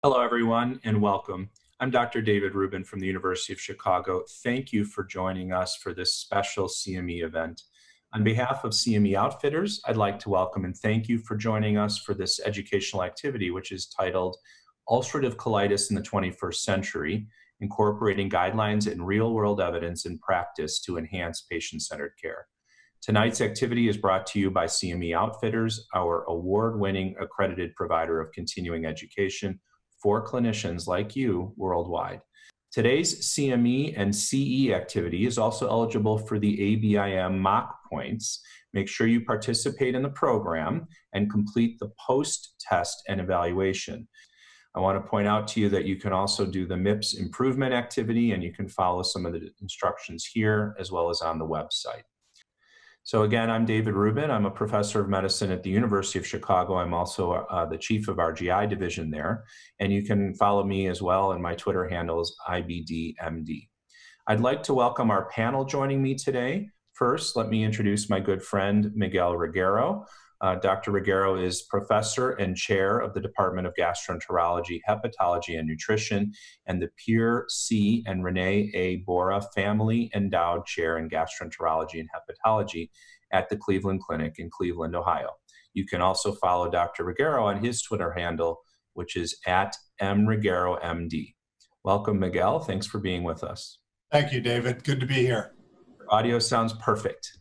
Hello, everyone, and welcome. I'm Dr. David Rubin from the University of Chicago. Thank you for joining us for this special CME event. On behalf of CME Outfitters, I'd like to welcome and thank you for joining us for this educational activity, which is titled Ulcerative Colitis in the 21st Century, Incorporating Guidelines and Real-World Evidence in Practice to Enhance Patient-Centered Care. Tonight's activity is brought to you by CME Outfitters, our award-winning accredited provider of continuing education for clinicians like you worldwide. Today's CME and CE activity is also eligible for the ABIM mock points. Make sure you participate in the program and complete the post-test and evaluation. I want to point out to you that you can also do the MIPS improvement activity, and you can follow some of the instructions here as well as on the website. So again, I'm David Rubin. I'm a professor of medicine at the University of Chicago. I'm also the chief of our GI division there. And you can follow me as well, and my Twitter handle is IBDMD. I'd like to welcome our panel joining me today. First, let me introduce my good friend, Miguel Reguero. Dr. Reguero is professor and chair of the Department of Gastroenterology, Hepatology, and Nutrition, and the Pierre C. and Renee A. Bora Family Endowed Chair in Gastroenterology and Hepatology at the Cleveland Clinic in Cleveland, Ohio. You can also follow Dr. Reguero on his Twitter handle, which is at mregueromd. Welcome, Miguel. Thanks for being with us. Thank you, David. Good to be here. Your audio sounds perfect.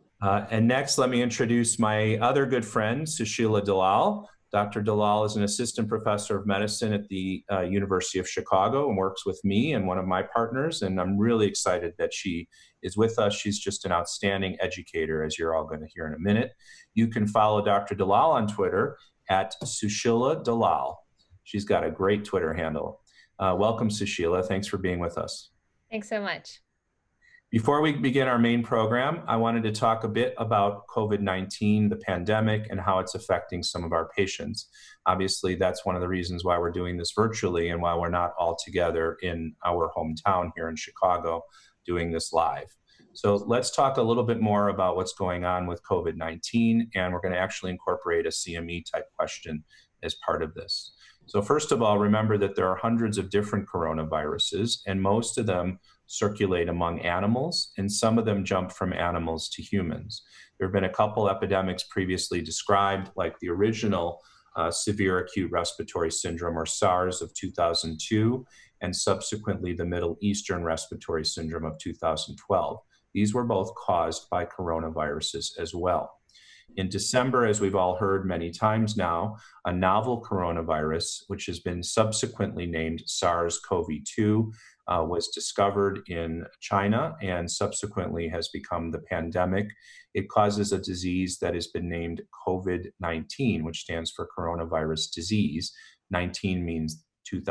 And next, let me introduce my other good friend, Sushila Dalal. Dr. Dalal is an assistant professor of medicine at the University of Chicago and works with me and one of my partners, and I'm really excited that she is with us. She's just an outstanding educator, as you're all going to hear in a minute. You can follow Dr. Dalal on Twitter at Sushila Dalal. She's got a great Twitter handle. Welcome, Sushila. Thanks for being with us. Thanks so much. Before we begin our main program, I wanted to talk a bit about COVID-19, the pandemic, and how it's affecting some of our patients. Obviously, that's one of the reasons why we're doing this virtually and why we're not all together in our hometown here in Chicago doing this live. So let's talk a little bit more about what's going on with COVID-19, and we're going to actually incorporate a CME type question as part of this. So first of all, remember that there are hundreds of different coronaviruses, and most of them circulate among animals, and some of them jump from animals to humans. There have been a couple epidemics previously described, like the original severe acute respiratory syndrome, or SARS, of 2002, and subsequently the Middle Eastern respiratory syndrome of 2012. These were both caused by coronaviruses as well. In December, as we've all heard many times now, a novel coronavirus, which has been subsequently named SARS-CoV-2, was discovered in China and subsequently has become the pandemic. It causes a disease that has been named COVID-19, which stands for coronavirus disease. 19 means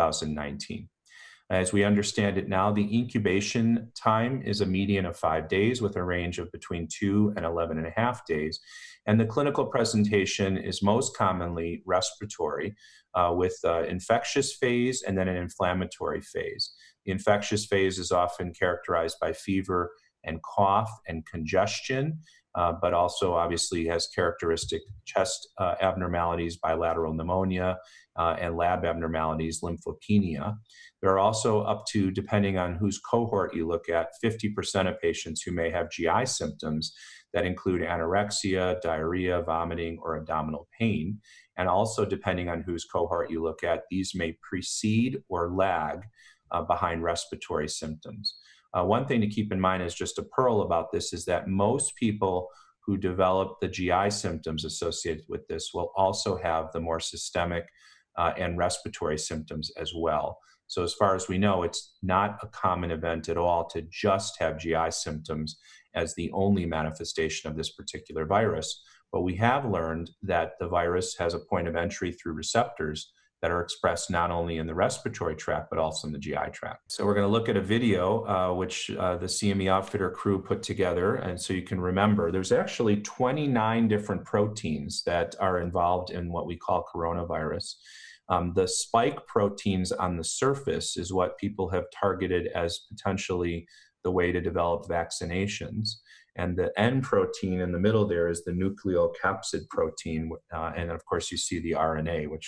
2019. As we understand it now, the incubation time is a median of 5 days with a range of between 2 and 11.5 days. And the clinical presentation is most commonly respiratory with infectious phase and then an inflammatory phase. The infectious phase is often characterized by fever and cough and congestion, but also obviously has characteristic chest abnormalities, bilateral pneumonia, and lab abnormalities, lymphopenia. There are also up to, depending on whose cohort you look at, 50% of patients who may have GI symptoms that include anorexia, diarrhea, vomiting, or abdominal pain. And also, depending on whose cohort you look at, these may precede or lag behind respiratory symptoms. One thing to keep in mind is just a pearl about this is that most people who develop the GI symptoms associated with this will also have the more systemic and respiratory symptoms as well. So as far as we know, it's not a common event at all to just have GI symptoms as the only manifestation of this particular virus. But we have learned that the virus has a point of entry through receptors that are expressed not only in the respiratory tract, but also in the GI tract. So we're going to look at a video which the CME Outfitter crew put together. And so you can remember, there's actually 29 different proteins that are involved in what we call coronavirus. The spike proteins on the surface is what people have targeted as potentially the way to develop vaccinations. And the N protein in the middle there is the nucleocapsid protein. And of course, you see the RNA, which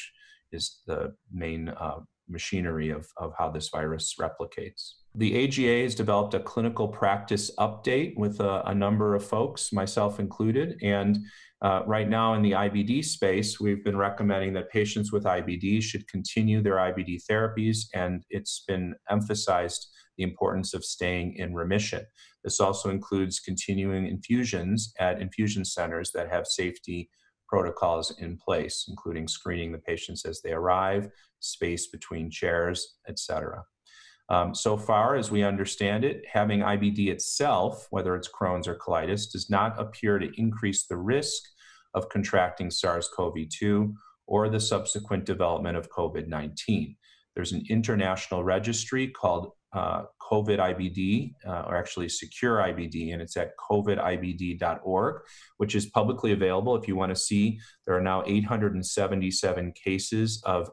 is the main machinery of how this virus replicates. The AGA has developed a clinical practice update with a number of folks, myself included, and right now in the IBD space, we've been recommending that patients with IBD should continue their IBD therapies, and it's been emphasized the importance of staying in remission. This also includes continuing infusions at infusion centers that have safety protocols in place, including screening the patients as they arrive, space between chairs, etc. So far, as we understand it, having IBD itself, whether it's Crohn's or colitis, does not appear to increase the risk of contracting SARS-CoV-2 or the subsequent development of COVID-19. There's an international registry called COVID IBD, or actually Secure IBD, and it's at covidibd.org, which is publicly available if you want to see. There are now 877 cases of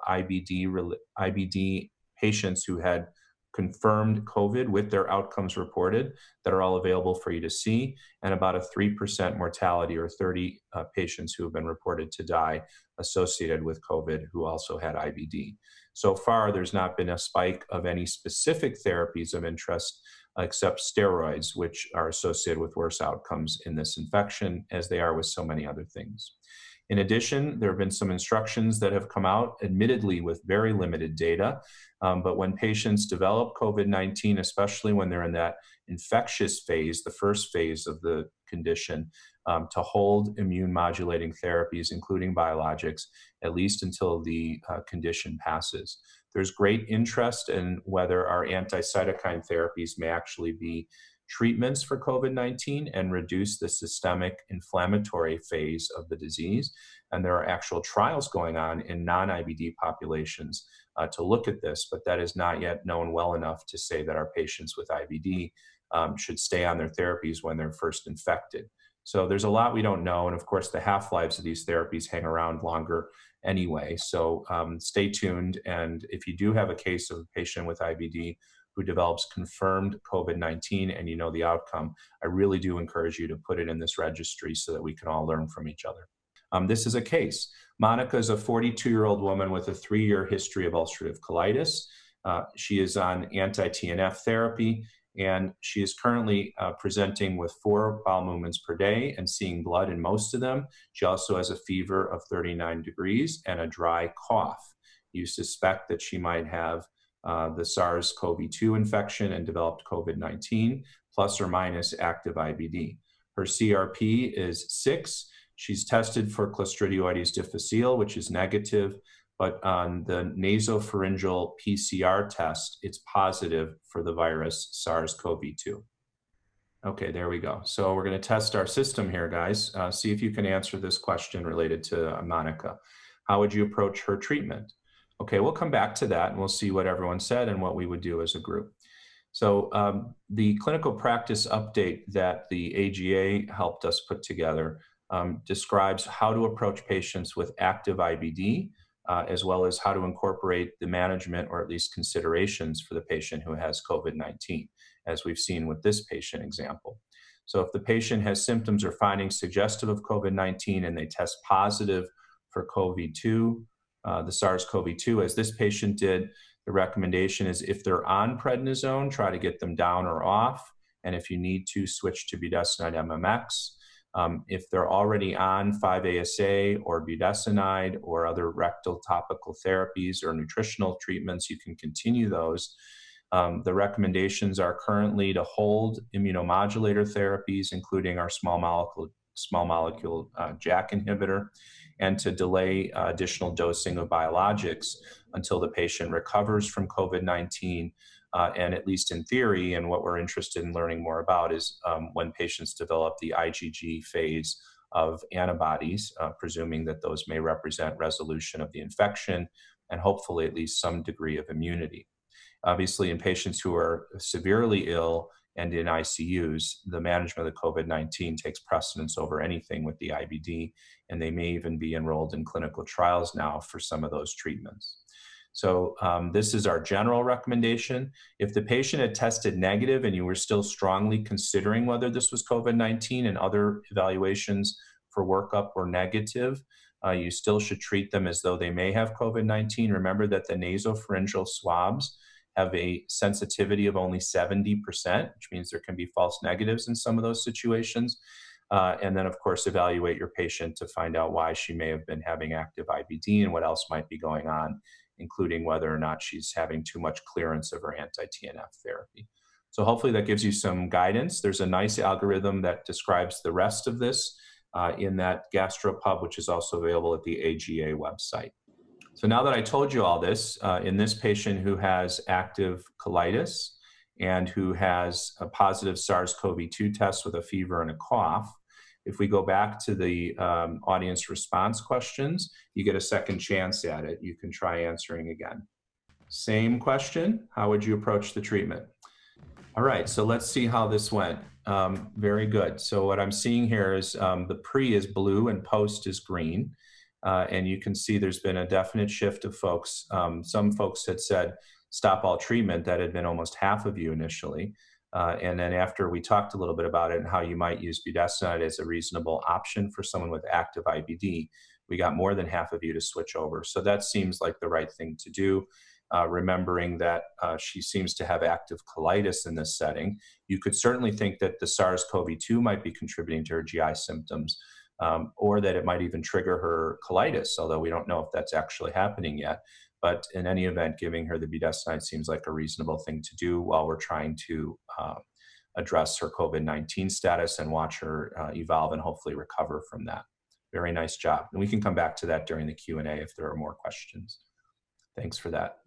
IBD patients who had confirmed COVID with their outcomes reported that are all available for you to see, and about a 3% mortality, or 30 patients who have been reported to die associated with COVID who also had IBD. So far, there's not been a spike of any specific therapies of interest except steroids, which are associated with worse outcomes in this infection, as they are with so many other things. In addition, there have been some instructions that have come out, admittedly with very limited data, but when patients develop COVID-19, especially when they're in that infectious phase, the first phase of the condition, to hold immune modulating therapies, including biologics, at least until the condition passes. There's great interest in whether our anti-cytokine therapies may actually be treatments for COVID-19 and reduce the systemic inflammatory phase of the disease. And there are actual trials going on in non-IBD populations to look at this, but that is not yet known well enough to say that our patients with IBD should stay on their therapies when they're first infected. So there's a lot we don't know. And of course, the half-lives of these therapies hang around longer anyway. So stay tuned. And if you do have a case of a patient with IBD who develops confirmed COVID-19 and you know the outcome, I really do encourage you to put it in this registry so that we can all learn from each other. This is a case. Monica is a 42-year-old woman with a 3-year history of ulcerative colitis. She is on anti-TNF therapy, and she is currently presenting with 4 bowel movements per day and seeing blood in most of them. She also has a fever of 39 degrees and a dry cough. You suspect that she might have the SARS-CoV-2 infection and developed COVID-19, plus or minus active IBD. Her CRP is 6. She's tested for Clostridioides difficile, which is negative, but on the nasopharyngeal PCR test, it's positive for the virus SARS-CoV-2. Okay, there we go. So we're going to test our system here, guys. See if you can answer this question related to Monica. How would you approach her treatment? Okay, we'll come back to that and we'll see what everyone said and what we would do as a group. So the clinical practice update that the AGA helped us put together describes how to approach patients with active IBD, as well as how to incorporate the management or at least considerations for the patient who has COVID-19, as we've seen with this patient example. So if the patient has symptoms or findings suggestive of COVID-19 and they test positive for COVID-2, the SARS-CoV-2, as this patient did, the recommendation is if they're on prednisone, try to get them down or off. And if you need to, switch to budesonide MMX. If they're already on 5-ASA or budesonide or other rectal topical therapies or nutritional treatments, you can continue those. The recommendations are currently to hold immunomodulator therapies, including our small molecule JAK inhibitor, and to delay additional dosing of biologics until the patient recovers from COVID-19. And at least in theory, and what we're interested in learning more about is when patients develop the IgG phase of antibodies, presuming that those may represent resolution of the infection and hopefully at least some degree of immunity. Obviously, in patients who are severely ill and in ICUs, the management of the COVID-19 takes precedence over anything with the IBD, and they may even be enrolled in clinical trials now for some of those treatments. So this is our general recommendation. If the patient had tested negative and you were still strongly considering whether this was COVID-19 and other evaluations for workup were negative, you still should treat them as though they may have COVID-19. Remember that the nasopharyngeal swabs have a sensitivity of only 70%, which means there can be false negatives in some of those situations. And then, of course, evaluate your patient to find out why she may have been having active IBD and what else might be going on, including whether or not she's having too much clearance of her anti-TNF therapy. So hopefully that gives you some guidance. There's a nice algorithm that describes the rest of this in that GastroPub, which is also available at the AGA website. So now that I told you all this, in this patient who has active colitis and who has a positive SARS-CoV-2 test with a fever and a cough, if we go back to the audience response questions, you get a second chance at it. You can try answering again. Same question, how would you approach the treatment? All right, so let's see how this went. Very good. So what I'm seeing here is the pre is blue and post is green. And you can see there's been a definite shift of folks. Some folks had said, stop all treatment. That had been almost half of you initially. And then after we talked a little bit about it and how you might use budesonide as a reasonable option for someone with active IBD, we got more than half of you to switch over. So that seems like the right thing to do. Remembering that she seems to have active colitis in this setting. You could certainly think that the SARS-CoV-2 might be contributing to her GI symptoms, or that it might even trigger her colitis, although we don't know if that's actually happening yet. But in any event, giving her the budesonide seems like a reasonable thing to do while we're trying to address her COVID-19 status and watch her evolve and hopefully recover from that. Very nice job. And we can come back to that during the Q&A if there are more questions. Thanks for that.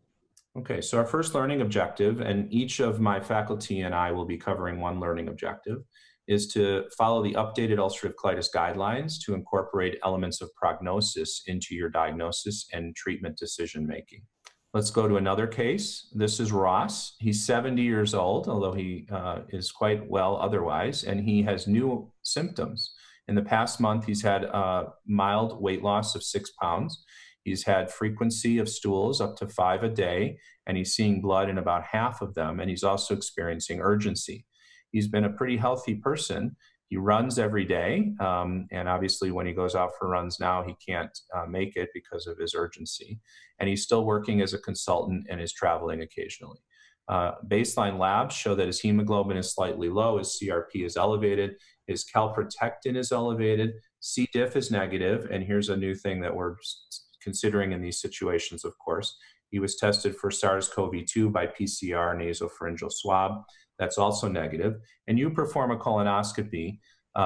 Okay, so our first learning objective, and each of my faculty and I will be covering one learning objective, is to follow the updated ulcerative colitis guidelines to incorporate elements of prognosis into your diagnosis and treatment decision-making. Let's go to another case. This is Ross. He's 70 years old, although he is quite well otherwise, and he has new symptoms. In the past month, he's had a mild weight loss of 6 pounds. He's had frequency of stools up to 5 a day, and he's seeing blood in about half of them, and he's also experiencing urgency. He's been a pretty healthy person. He runs every day, and obviously when he goes out for runs now, he can't make it because of his urgency. And he's still working as a consultant and is traveling occasionally. Baseline labs show that his hemoglobin is slightly low, his CRP is elevated, his calprotectin is elevated, C. diff is negative, and here's a new thing that we're considering in these situations, of course. He was tested for SARS-CoV-2 by PCR nasopharyngeal swab. That's also negative. And you perform a colonoscopy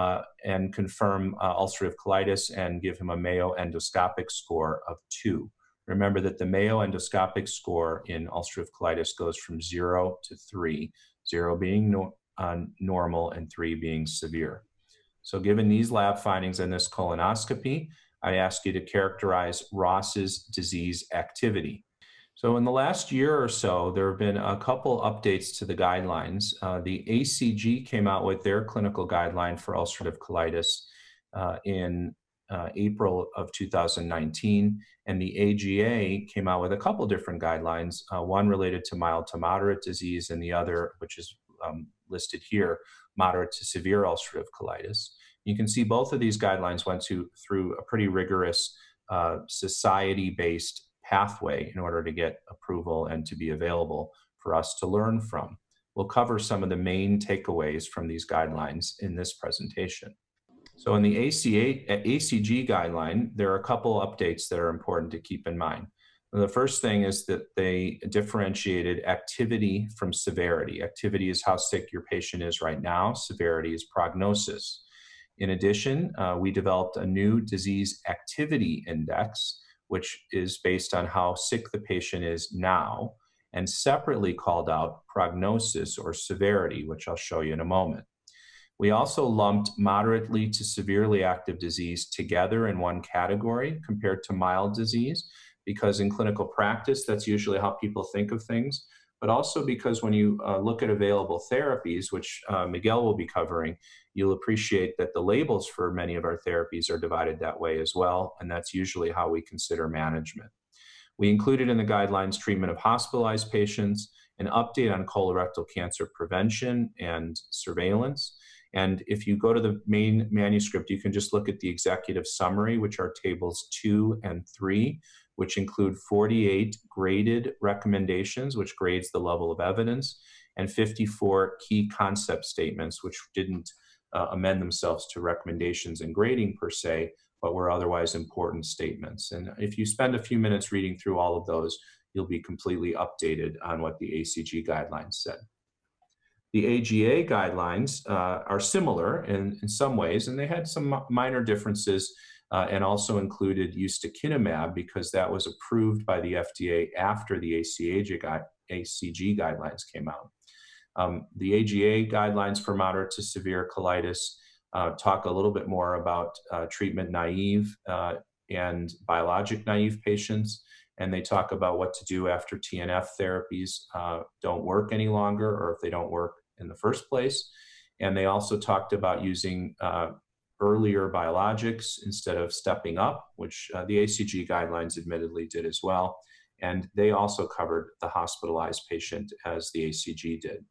and confirm ulcerative colitis and give him a Mayo endoscopic score of 2. Remember that the Mayo endoscopic score in ulcerative colitis goes from 0 to 3, 0 being normal and 3 being severe. So given these lab findings in this colonoscopy, I ask you to characterize Ross's disease activity. So in the last year or so, there have been a couple updates to the guidelines. The ACG came out with their clinical guideline for ulcerative colitis in April of 2019, and the AGA came out with a couple different guidelines, one related to mild to moderate disease, and the other, which is listed here, moderate to severe ulcerative colitis. You can see both of these guidelines went through a pretty rigorous society-based pathway in order to get approval and to be available for us to learn from. We'll cover some of the main takeaways from these guidelines in this presentation. So in the ACG guideline, there are a couple updates that are important to keep in mind. The first thing is that they differentiated activity from severity. Activity is how sick your patient is right now. Severity is prognosis. In addition, we developed a new disease activity index, which is based on how sick the patient is now, and separately called out prognosis or severity, which I'll show you in a moment. We also lumped moderately to severely active disease together in one category compared to mild disease, because in clinical practice, that's usually how people think of things, but also because when you look at available therapies, which Miguel will be covering, you'll appreciate that the labels for many of our therapies are divided that way as well, and that's usually how we consider management. We included in the guidelines treatment of hospitalized patients, an update on colorectal cancer prevention and surveillance, And if you go to the main manuscript, you can just look at the executive summary, which are tables 2 and 3, which include 48 graded recommendations, which grades the level of evidence, and 54 key concept statements, which didn't amend themselves to recommendations and grading per se, but were otherwise important statements. And if you spend a few minutes reading through all of those, you'll be completely updated on what the ACG guidelines said. The AGA guidelines are similar in some ways, and they had some minor differences and also included ustekinumab because that was approved by the FDA after the ACG guidelines came out. The AGA guidelines for moderate to severe colitis talk a little bit more about treatment naive and biologic naive patients, and they talk about what to do after TNF therapies don't work any longer or if they don't work in the first place. And they also talked about using earlier biologics instead of stepping up, which the ACG guidelines admittedly did as well. And they also covered the hospitalized patient as the ACG did.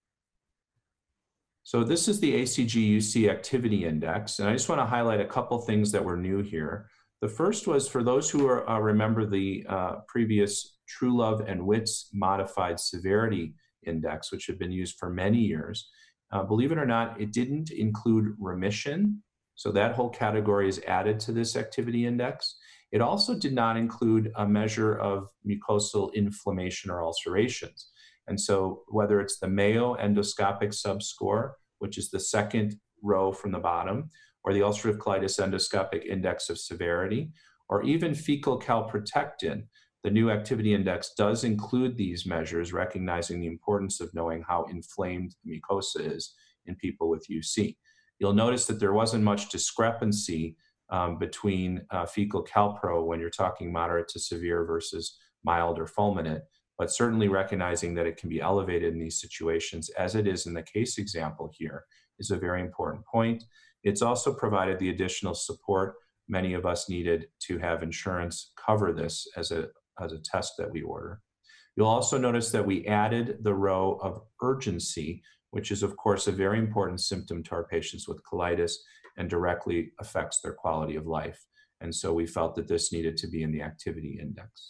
So this is the ACG-UC Activity Index, and I just want to highlight a couple things that were new here. The first was for those who remember the previous Truelove and Witts Modified Severity Index, which had been used for many years. Believe it or not, it didn't include remission, so that whole category is added to this activity index. It also did not include a measure of mucosal inflammation or ulcerations. And so whether it's the Mayo endoscopic subscore, which is the second row from the bottom, or the ulcerative colitis endoscopic index of severity, or even fecal calprotectin, the new activity index does include these measures, recognizing the importance of knowing how inflamed the mucosa is in people with UC. You'll notice that there wasn't much discrepancy between fecal calpro when you're talking moderate to severe versus mild or fulminant, but certainly recognizing that it can be elevated in these situations, as it is in the case example here, is a very important point. It's also provided the additional support many of us needed to have insurance cover this as a test that we order. You'll also notice that we added the row of urgency, which is of course a very important symptom to our patients with colitis and directly affects their quality of life. And so we felt that this needed to be in the activity index.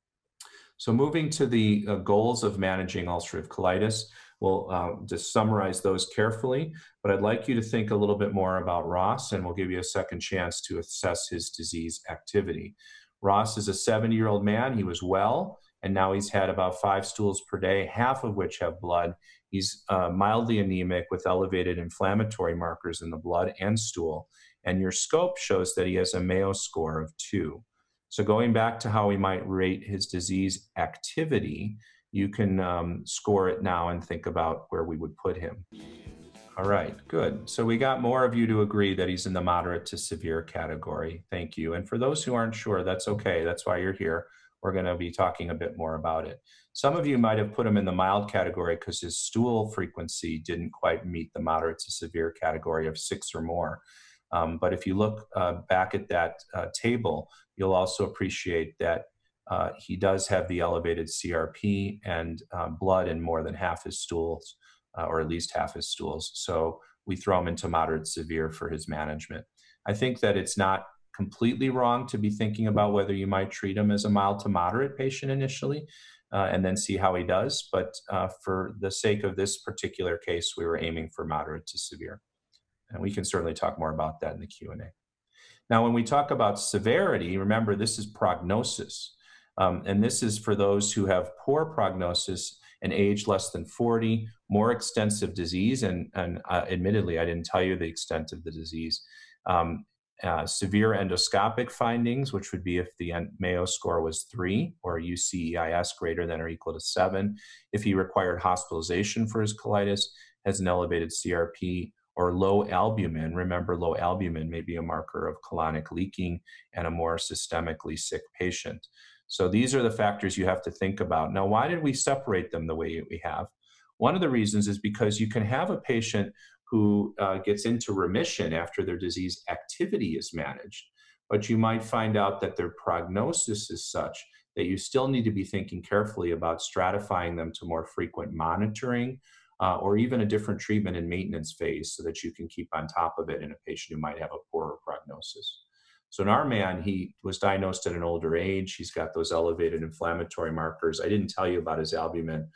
So moving to the goals of managing ulcerative colitis, we'll just summarize those carefully, but I'd like you to think a little bit more about Ross, and we'll give you a second chance to assess his disease activity. Ross is a 70-year-old man. He was well, and now he's had about 5 stools per day, half of which have blood. He's mildly anemic with elevated inflammatory markers in the blood and stool, and your scope shows that he has a Mayo score of 2. So going back to how we might rate his disease activity, you can score it now and think about where we would put him. All right, good. So we got more of you to agree that he's in the moderate to severe category. Thank you. And for those who aren't sure, that's okay. That's why you're here. We're going to be talking a bit more about it. Some of you might have put him in the mild category because his stool frequency didn't quite meet the moderate to severe category of 6 or more. But if you look back at that table, you'll also appreciate that he does have the elevated CRP and blood in more than half his stools, or at least half his stools. So we throw him into moderate severe for his management. I think that it's not completely wrong to be thinking about whether you might treat him as a mild to moderate patient initially and then see how he does. But for the sake of this particular case, we were aiming for moderate to severe. And we can certainly talk more about that in the Q&A. Now, when we talk about severity, remember this is prognosis. And this is for those who have poor prognosis, an age less than 40, more extensive disease, and admittedly, I didn't tell you the extent of the disease. Severe endoscopic findings, which would be if the Mayo score was 3 or UCEIS greater than or equal to 7. If he required hospitalization for his colitis, has an elevated CRP, or low albumin. Remember, low albumin may be a marker of colonic leaking and a more systemically sick patient. So these are the factors you have to think about. Now, why did we separate them the way we have? One of the reasons is because you can have a patient who gets into remission after their disease activity is managed, but you might find out that their prognosis is such that you still need to be thinking carefully about stratifying them to more frequent monitoring or even a different treatment in maintenance phase so that you can keep on top of it in a patient who might have a poorer prognosis. So in our man, he was diagnosed at an older age. He's got those elevated inflammatory markers. I didn't tell you about his albumin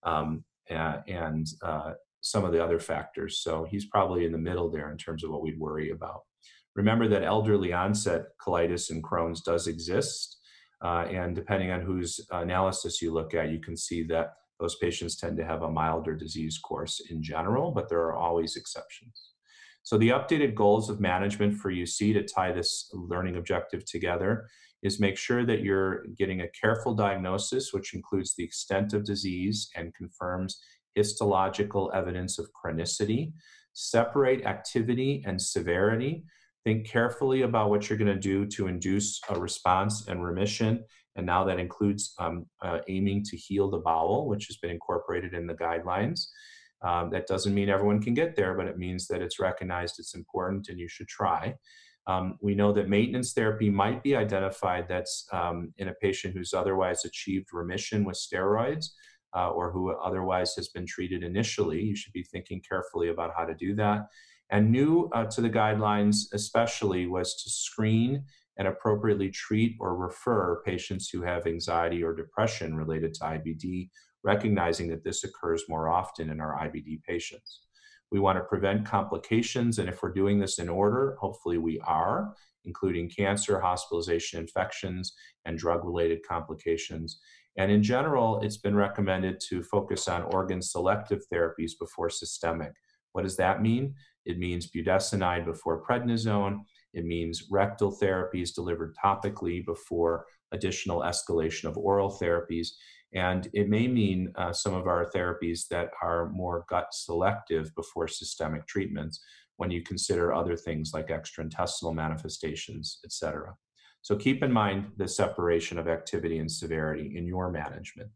and some of the other factors. So he's probably in the middle there in terms of what we'd worry about. Remember that elderly onset colitis and Crohn's does exist. And depending on whose analysis you look at, you can see that those patients tend to have a milder disease course in general, but there are always exceptions. So the updated goals of management for UC to tie this learning objective together is make sure that you're getting a careful diagnosis, which includes the extent of disease and confirms histological evidence of chronicity. Separate activity and severity. Think carefully about what you're going to do to induce a response and remission. And now that includes aiming to heal the bowel, which has been incorporated in the guidelines. That doesn't mean everyone can get there, but it means that it's recognized, it's important, and you should try. We know that maintenance therapy might be identified that's in a patient who's otherwise achieved remission with steroids or who otherwise has been treated initially. You should be thinking carefully about how to do that. And new to the guidelines especially was to screen and appropriately treat or refer patients who have anxiety or depression related to IBD, recognizing that this occurs more often in our IBD patients. We want to prevent complications, and if we're doing this in order, hopefully we are, including cancer, hospitalization, infections, and drug-related complications. And in general, it's been recommended to focus on organ-selective therapies before systemic. What does that mean? It means budesonide before prednisone. It means rectal therapies delivered topically before additional escalation of oral therapies. And it may mean some of our therapies that are more gut selective before systemic treatments when you consider other things like extraintestinal manifestations, et cetera. So keep in mind the separation of activity and severity in your management.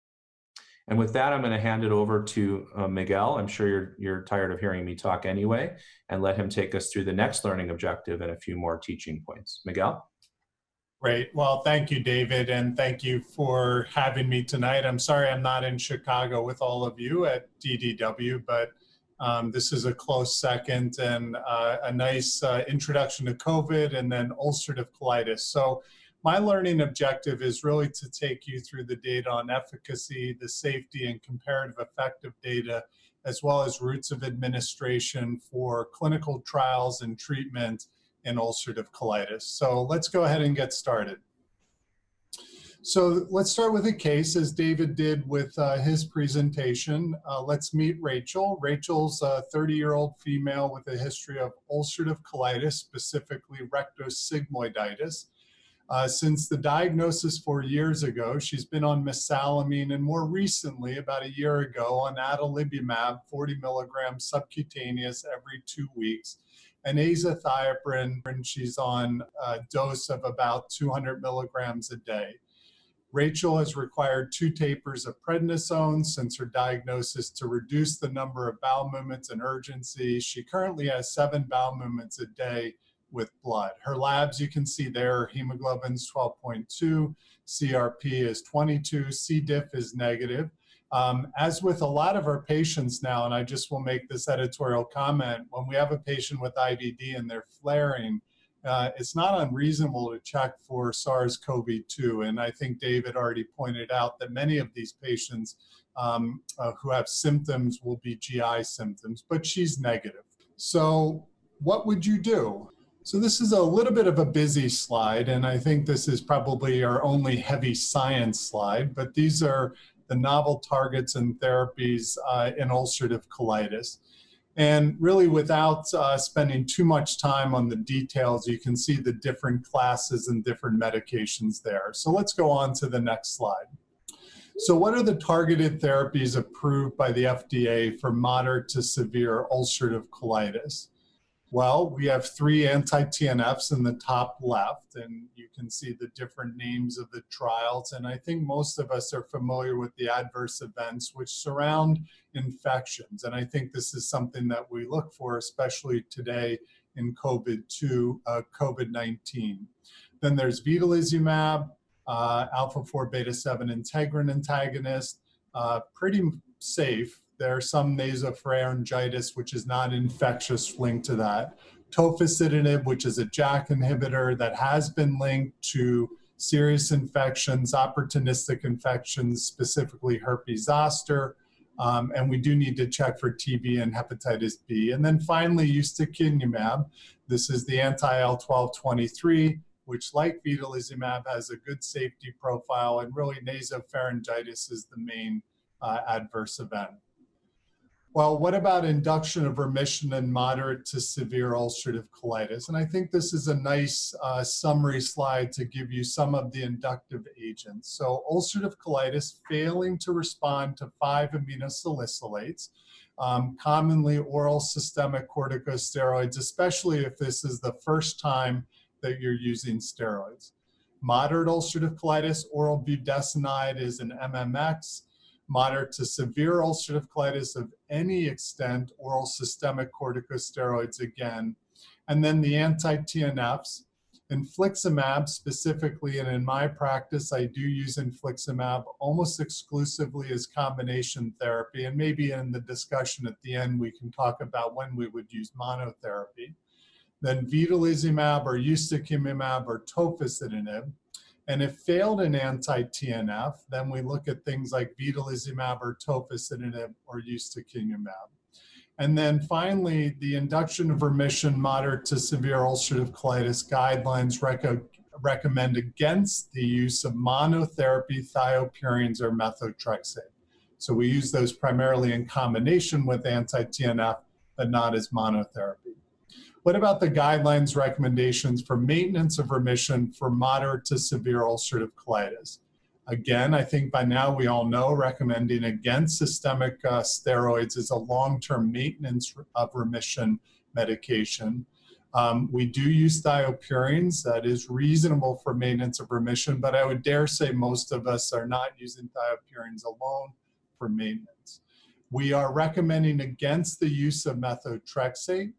And with that, I'm going to hand it over to Miguel. I'm sure you're tired of hearing me talk anyway, and let him take us through the next learning objective and a few more teaching points. Miguel? Great. Well, thank you, David, and thank you for having me tonight. I'm sorry I'm not in Chicago with all of you at DDW, but this is a close second and a nice introduction to COVID and then ulcerative colitis. So my learning objective is really to take you through the data on efficacy, the safety and comparative effective data, as well as routes of administration for clinical trials and treatment in ulcerative colitis. So let's go ahead and get started. So let's start with a case, as David did with his presentation. Let's meet Rachel. Rachel's a 30-year-old female with a history of ulcerative colitis, specifically rectosigmoiditis. Since the diagnosis 4 years ago, she's been on mesalamine, and more recently, about a year ago, on adalimumab, 40 milligrams subcutaneous every 2 weeks, and azathioprine, and she's on a dose of about 200 milligrams a day. Rachel has required 2 tapers of prednisone since her diagnosis to reduce the number of bowel movements and urgency. She currently has 7 bowel movements a day with blood. Her labs, you can see there, hemoglobin's 12.2, CRP is 22, C. diff is negative. As with a lot of our patients now, and I just will make this editorial comment, when we have a patient with IBD and they're flaring, it's not unreasonable to check for SARS-CoV-2. And I think David already pointed out that many of these patients who have symptoms will be GI symptoms, but she's negative. So what would you do? So this is a little bit of a busy slide, and I think this is probably our only heavy science slide, but these are the novel targets and therapies in ulcerative colitis. And really, without spending too much time on the details, you can see the different classes and different medications there. So let's go on to the next slide. So what are the targeted therapies approved by the FDA for moderate to severe ulcerative colitis? Well, we have 3 anti-TNFs in the top left, and you can see the different names of the trials. And I think most of us are familiar with the adverse events which surround infections. And I think this is something that we look for, especially today in COVID-19. Then there's vedolizumab, alpha-4 beta-7 integrin antagonist, pretty safe. There's some nasopharyngitis, which is not infectious, linked to that. Tofacitinib, which is a JAK inhibitor that has been linked to serious infections, opportunistic infections, specifically herpes zoster. And we do need to check for TB and hepatitis B. And then finally, ustekinumab. This is the anti-L1223, which, like vedolizumab, has a good safety profile, and really nasopharyngitis is the main adverse event. Well, what about induction of remission in moderate to severe ulcerative colitis? And I think this is a nice summary slide to give you some of the inductive agents. So ulcerative colitis failing to respond to 5-aminosalicylates, commonly oral systemic corticosteroids, especially if this is the first time that you're using steroids. Moderate ulcerative colitis, oral budesonide is an MMX. Moderate to severe ulcerative colitis of any extent, oral systemic corticosteroids again. And then the anti-TNFs. Infliximab specifically, and in my practice, I do use infliximab almost exclusively as combination therapy. And maybe in the discussion at the end, we can talk about when we would use monotherapy. Then vedolizumab or ustekinumab or tofacitinib. And if failed an anti-TNF, then we look at things like vedolizumab or tofacitinib or ustekinumab. And then finally, the induction of remission moderate to severe ulcerative colitis guidelines recommend against the use of monotherapy thiopurines or methotrexate. So we use those primarily in combination with anti-TNF, but not as monotherapy. What about the guidelines recommendations for maintenance of remission for moderate to severe ulcerative colitis? Again, I think by now we all know recommending against systemic steroids is a long-term maintenance of remission medication. We do use thiopurines. That is reasonable for maintenance of remission, but I would dare say most of us are not using thiopurines alone for maintenance. We are recommending against the use of methotrexate.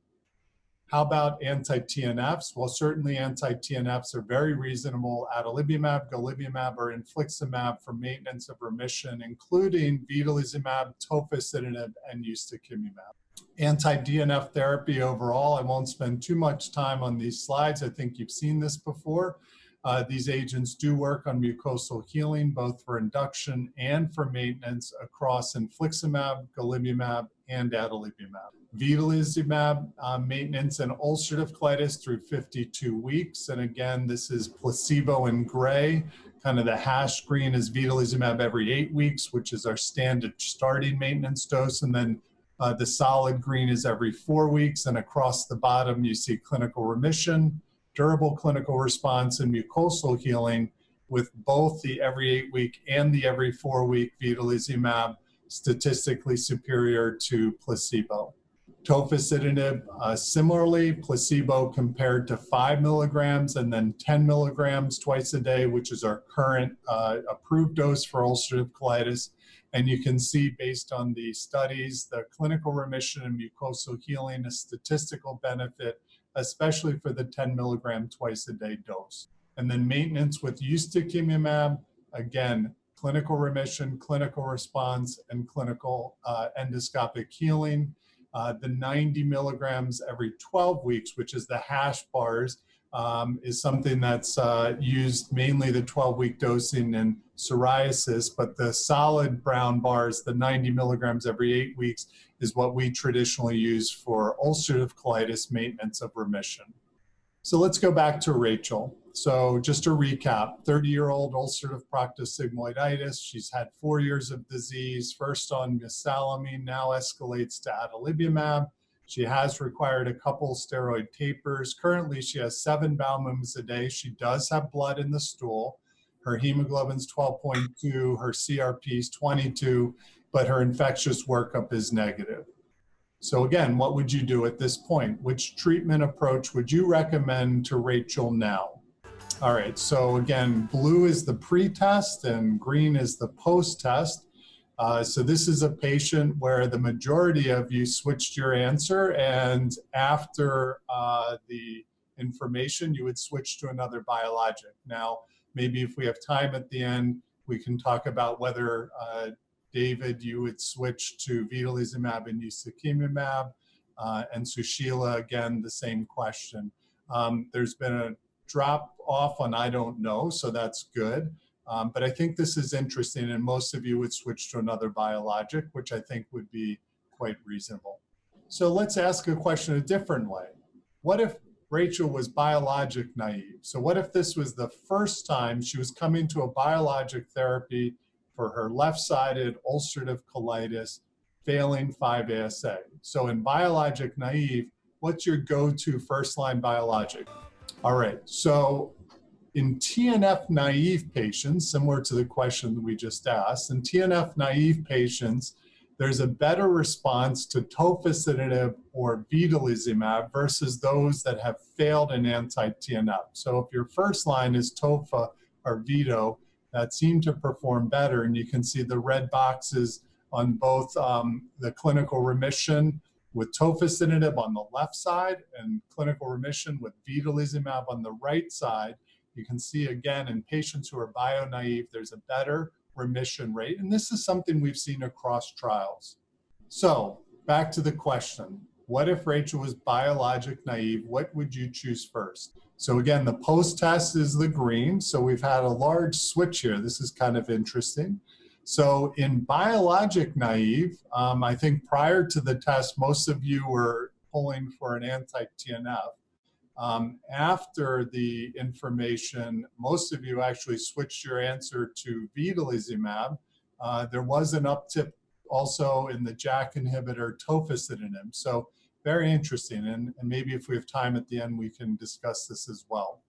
How about anti-TNFs? Well, certainly anti-TNFs are very reasonable. Adalimumab, golimumab, or infliximab for maintenance of remission, including vedolizumab, tofacitinib, and ustekinumab. Anti-DNF therapy overall, I won't spend too much time on these slides. I think you've seen this before. These agents do work on mucosal healing, both for induction and for maintenance across infliximab, golimumab, and adalimumab. Vedolizumab maintenance and ulcerative colitis through 52 weeks. And again, this is placebo in gray. Kind of the hash green is vedolizumab every 8 weeks, which is our standard starting maintenance dose. And then the solid green is every 4 weeks. And across the bottom, you see clinical remission, durable clinical response, and mucosal healing with both the every 8-week and the every 4-week vedolizumab statistically superior to placebo. Tofacitinib, similarly, placebo compared to 5 milligrams and then 10 milligrams twice a day, which is our current approved dose for ulcerative colitis. And you can see based on the studies, the clinical remission and mucosal healing, a statistical benefit, especially for the 10 milligram twice a day dose. And then maintenance with ustekinumab, again, clinical remission, clinical response, and clinical endoscopic healing. The 90 milligrams every 12 weeks, which is the hash bars, is something that's used mainly the 12-week dosing in psoriasis, but the solid brown bars, the 90 milligrams every 8 weeks, is what we traditionally use for ulcerative colitis maintenance of remission. So let's go back to Rachel. So just to recap, 30-year-old ulcerative proctosigmoiditis. She's had 4 years of disease, first on mesalamine, now escalates to adalimumab. She has required a couple steroid tapers. Currently, she has 7 bowel movements a day. She does have blood in the stool. Her hemoglobin's 12.2, her CRP is 22, but her infectious workup is negative. So again, what would you do at this point? Which treatment approach would you recommend to Rachel now? All right, so again, blue is the pre-test and green is the post-test. So this is a patient where the majority of you switched your answer, and after the information, you would switch to another biologic. Now, maybe if we have time at the end, we can talk about whether David, you would switch to vedolizumab and ustekinumab, and Sushila, again, the same question. There's been a drop off on I don't know, so that's good. But I think this is interesting, and most of you would switch to another biologic, which I think would be quite reasonable. So let's ask a question a different way. What if Rachel was biologic naive? So what if this was the first time she was coming to a biologic therapy for her left-sided ulcerative colitis, failing 5-ASA? So in biologic naive, what's your go-to first-line biologic? All right, so in TNF naive patients, similar to the question that we just asked, in TNF naive patients, there's a better response to tofacitinib or vedolizumab versus those that have failed an anti-TNF. So if your first line is tofa or vedo, that seem to perform better, and you can see the red boxes on both the clinical remission with tofacitinib on the left side and clinical remission with vedolizumab on the right side. You can see again in patients who are bio-naive, there's a better remission rate, and this is something we've seen across trials. So back to the question, what if Rachel was biologic naive? What would you choose first? So again, the post-test is the green, so we've had a large switch here. This is kind of interesting. So in biologic naive, I think prior to the test, most of you were pulling for an anti-TNF. After the information, most of you actually switched your answer to vedolizumab. There was an uptick also in the JAK inhibitor tofacitinib. So very interesting, and maybe if we have time at the end, we can discuss this as well.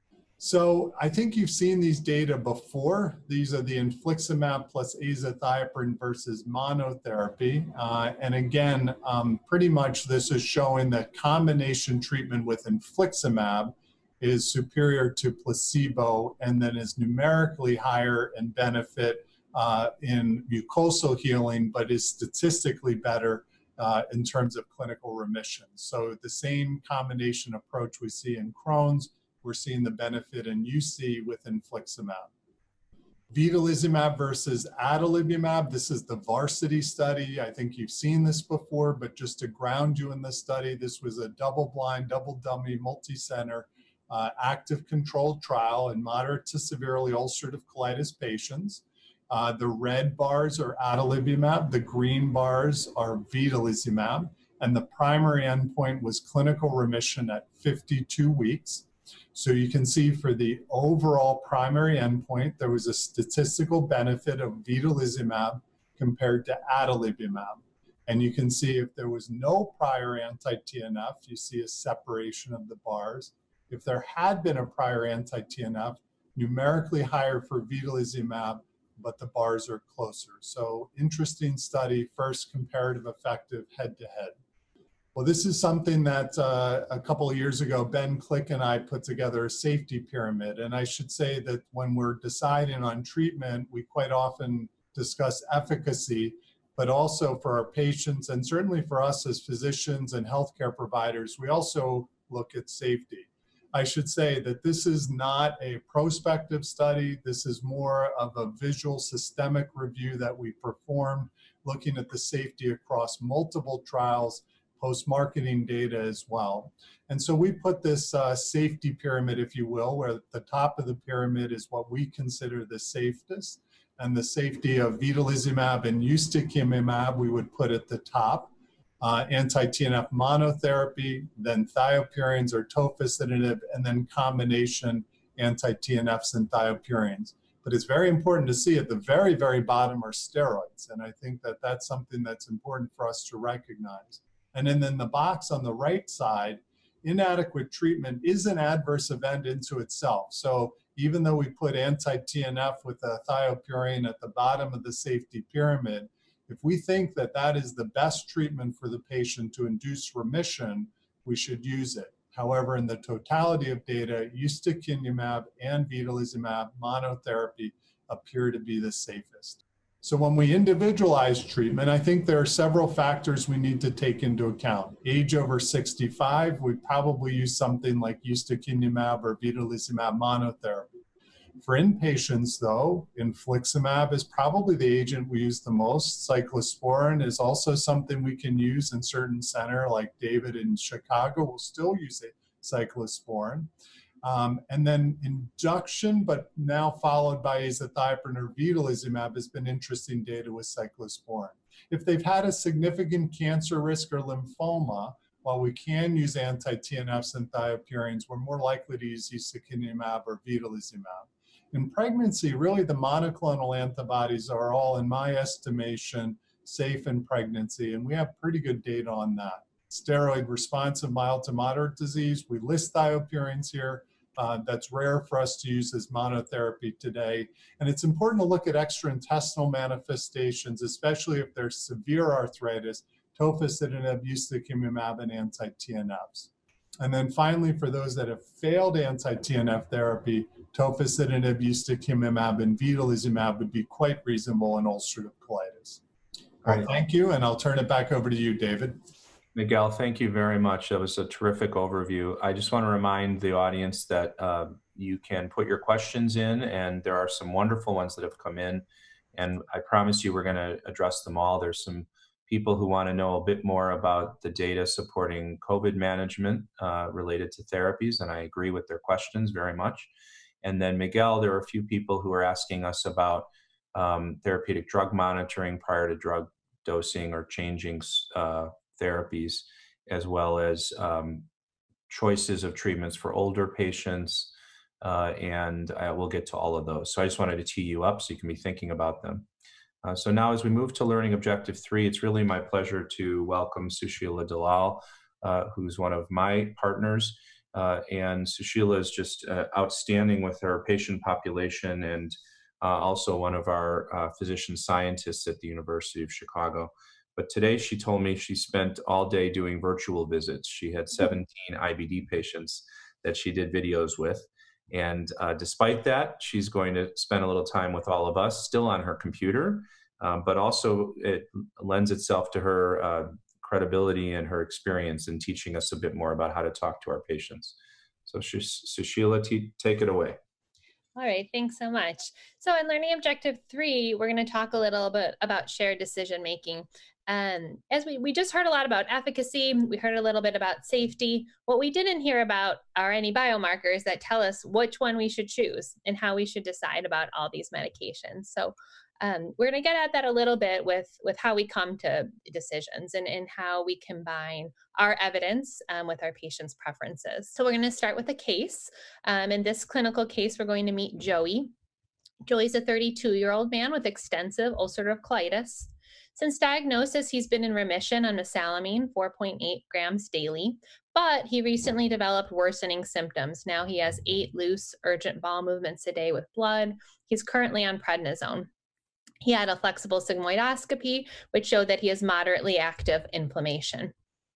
So I think you've seen these data before. These are the infliximab plus azathioprine versus monotherapy. And again, pretty much this is showing that combination treatment with infliximab is superior to placebo and then is numerically higher in benefit in mucosal healing, but is statistically better in terms of clinical remission. So the same combination approach we see in Crohn's, we're seeing the benefit in UC with infliximab. Vedolizumab versus adalimumab, this is the VARSITY study. I think you've seen this before, but just to ground you in this study, this was a double-blind, double-dummy, multi-center, active controlled trial in moderate to severely ulcerative colitis patients. The red bars are adalimumab, the green bars are vedolizumab, and the primary endpoint was clinical remission at 52 weeks. So you can see for the overall primary endpoint, there was a statistical benefit of vedolizumab compared to adalimumab. And you can see if there was no prior anti-TNF, you see a separation of the bars. If there had been a prior anti-TNF, numerically higher for vedolizumab, but the bars are closer. So interesting study, first comparative effective head-to-head. Well, this is something that a couple of years ago, Ben Click and I put together a safety pyramid. And I should say that when we're deciding on treatment, we quite often discuss efficacy, but also for our patients and certainly for us as physicians and healthcare providers, we also look at safety. I should say that this is not a prospective study. This is more of a visual systemic review that we performed, looking at the safety across multiple trials, post-marketing data as well. And so we put this safety pyramid, if you will, where the top of the pyramid is what we consider the safest, and the safety of vedolizumab and ustekinumab we would put at the top. Anti-TNF monotherapy, then thiopurines or tofacitinib, and then combination anti-TNFs and thiopurines. But it's very important to see at the very, very bottom are steroids, and I think that that's something that's important for us to recognize. And then the box on the right side, inadequate treatment is an adverse event into itself. So even though we put anti-TNF with a thiopurine at the bottom of the safety pyramid, if we think that that is the best treatment for the patient to induce remission, we should use it. However, in the totality of data, ustekinumab and vedolizumab monotherapy appear to be the safest. So when we individualize treatment, I think there are several factors we need to take into account. Age over 65, we probably use something like ustekinumab or vedolizumab monotherapy. For inpatients, though, infliximab is probably the agent we use the most. Cyclosporin is also something we can use in certain center, like David in Chicago will still use cyclosporin. And then induction, but now followed by azathioprine or vedolizumab, has been interesting data with cyclosporin. If they've had a significant cancer risk or lymphoma, while we can use anti-TNFs and thiopurines, we're more likely to use ustekinumab or vedolizumab. In pregnancy, really the monoclonal antibodies are all, in my estimation, safe in pregnancy, and we have pretty good data on that. Steroid responsive mild to moderate disease, we list thiopurines here. That's rare for us to use as monotherapy today. And it's important to look at extraintestinal manifestations, especially if there's severe arthritis, tofacitinib, ustekinumab, and anti-TNFs. And then finally, for those that have failed anti-TNF therapy, tofacitinib, ustekinumab, and vedolizumab would be quite reasonable in ulcerative colitis. Well, thank you, and I'll turn it back over to you, David. Miguel, thank you very much. That was a terrific overview. I just want to remind the audience that you can put your questions in, and there are some wonderful ones that have come in, and I promise you we're going to address them all. There's some people who want to know a bit more about the data supporting COVID management related to therapies, and I agree with their questions very much. And then Miguel, there are a few people who are asking us about therapeutic drug monitoring prior to drug dosing or changing therapies, as well as choices of treatments for older patients, and we'll get to all of those. So I just wanted to tee you up so you can be thinking about them. So now as we move to Learning Objective 3, it's really my pleasure to welcome Sushila Dalal, who's one of my partners. And Sushila is just outstanding with her patient population and also one of our physician scientists at the University of Chicago. But today she told me she spent all day doing virtual visits. She had 17 IBD patients that she did videos with. And despite that, she's going to spend a little time with all of us, still on her computer, but also it lends itself to her credibility and her experience in teaching us a bit more about how to talk to our patients. So Sushila, take it away. All right, thanks so much. So in Learning Objective 3, we're going to talk a little bit about shared decision-making. As we just heard a lot about efficacy, we heard a little bit about safety. What we didn't hear about are any biomarkers that tell us which one we should choose and how we should decide about all these medications. So we're going to get at that a little bit with how we come to decisions and how we combine our evidence with our patients' preferences. So we're going to start with a case. In this clinical case, we're going to meet Joey. Joey's a 32-year-old man with extensive ulcerative colitis. Since diagnosis, he's been in remission on mesalamine, 4.8 grams daily, but he recently developed worsening symptoms. Now he has 8 loose, urgent bowel movements a day with blood. He's currently on prednisone. He had a flexible sigmoidoscopy, which showed that he has moderately active inflammation.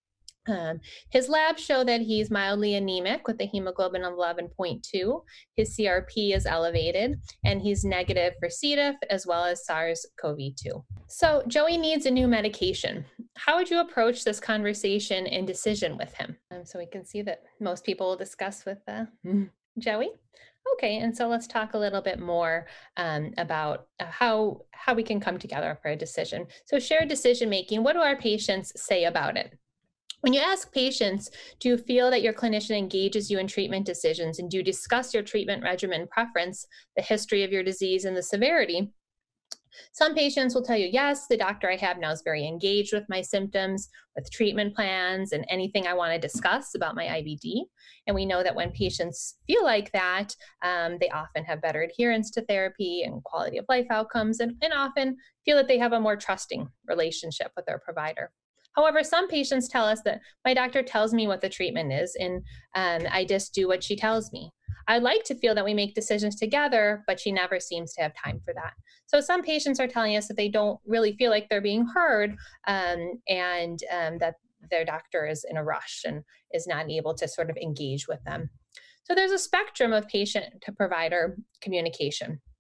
His labs show that he's mildly anemic with a hemoglobin of 11.2. His CRP is elevated, and he's negative for C. diff as well as SARS-CoV-2. So Joey needs a new medication. How would you approach this conversation and decision with him? So we can see that most people will discuss with Joey. Okay, and so let's talk a little bit more about how we can come together for a decision. So shared decision-making, what do our patients say about it? When you ask patients, do you feel that your clinician engages you in treatment decisions, and do you discuss your treatment regimen preference, the history of your disease, and the severity? Some patients will tell you, yes, the doctor I have now is very engaged with my symptoms, with treatment plans, and anything I want to discuss about my IBD. And we know that when patients feel like that, they often have better adherence to therapy and quality of life outcomes, and often feel that they have a more trusting relationship with their provider. However, some patients tell us that my doctor tells me what the treatment is, and I just do what she tells me. I'd like to feel that we make decisions together, but she never seems to have time for that. So some patients are telling us that they don't really feel like they're being heard, and that their doctor is in a rush and is not able to sort of engage with them. So there's a spectrum of patient to provider communication.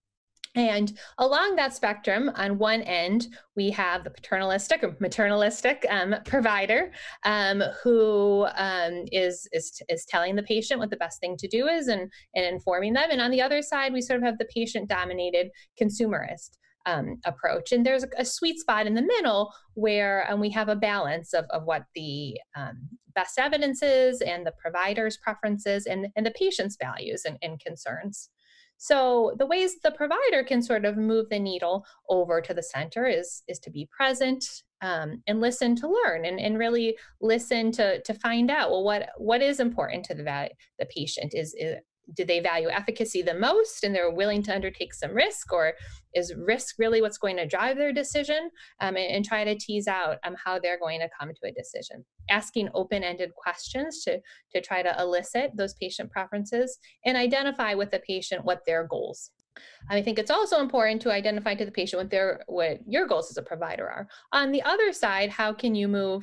And along that spectrum, on one end, we have the paternalistic or maternalistic provider who is telling the patient what the best thing to do is and informing them. And on the other side, we sort of have the patient-dominated consumerist approach. And there's a sweet spot in the middle where we have a balance of what the best evidence is and the provider's preferences and the patient's values and concerns. So the ways the provider can sort of move the needle over to the center is to be present and listen to learn and really listen to find out, well, what is important to the patient? Do they value efficacy the most and they're willing to undertake some risk, or is risk really what's going to drive their decision? And try to tease out how they're going to come to a decision. Asking open-ended questions to try to elicit those patient preferences and identify with the patient what their goals. I think it's also important to identify to the patient what your goals as a provider are. On the other side, how can you move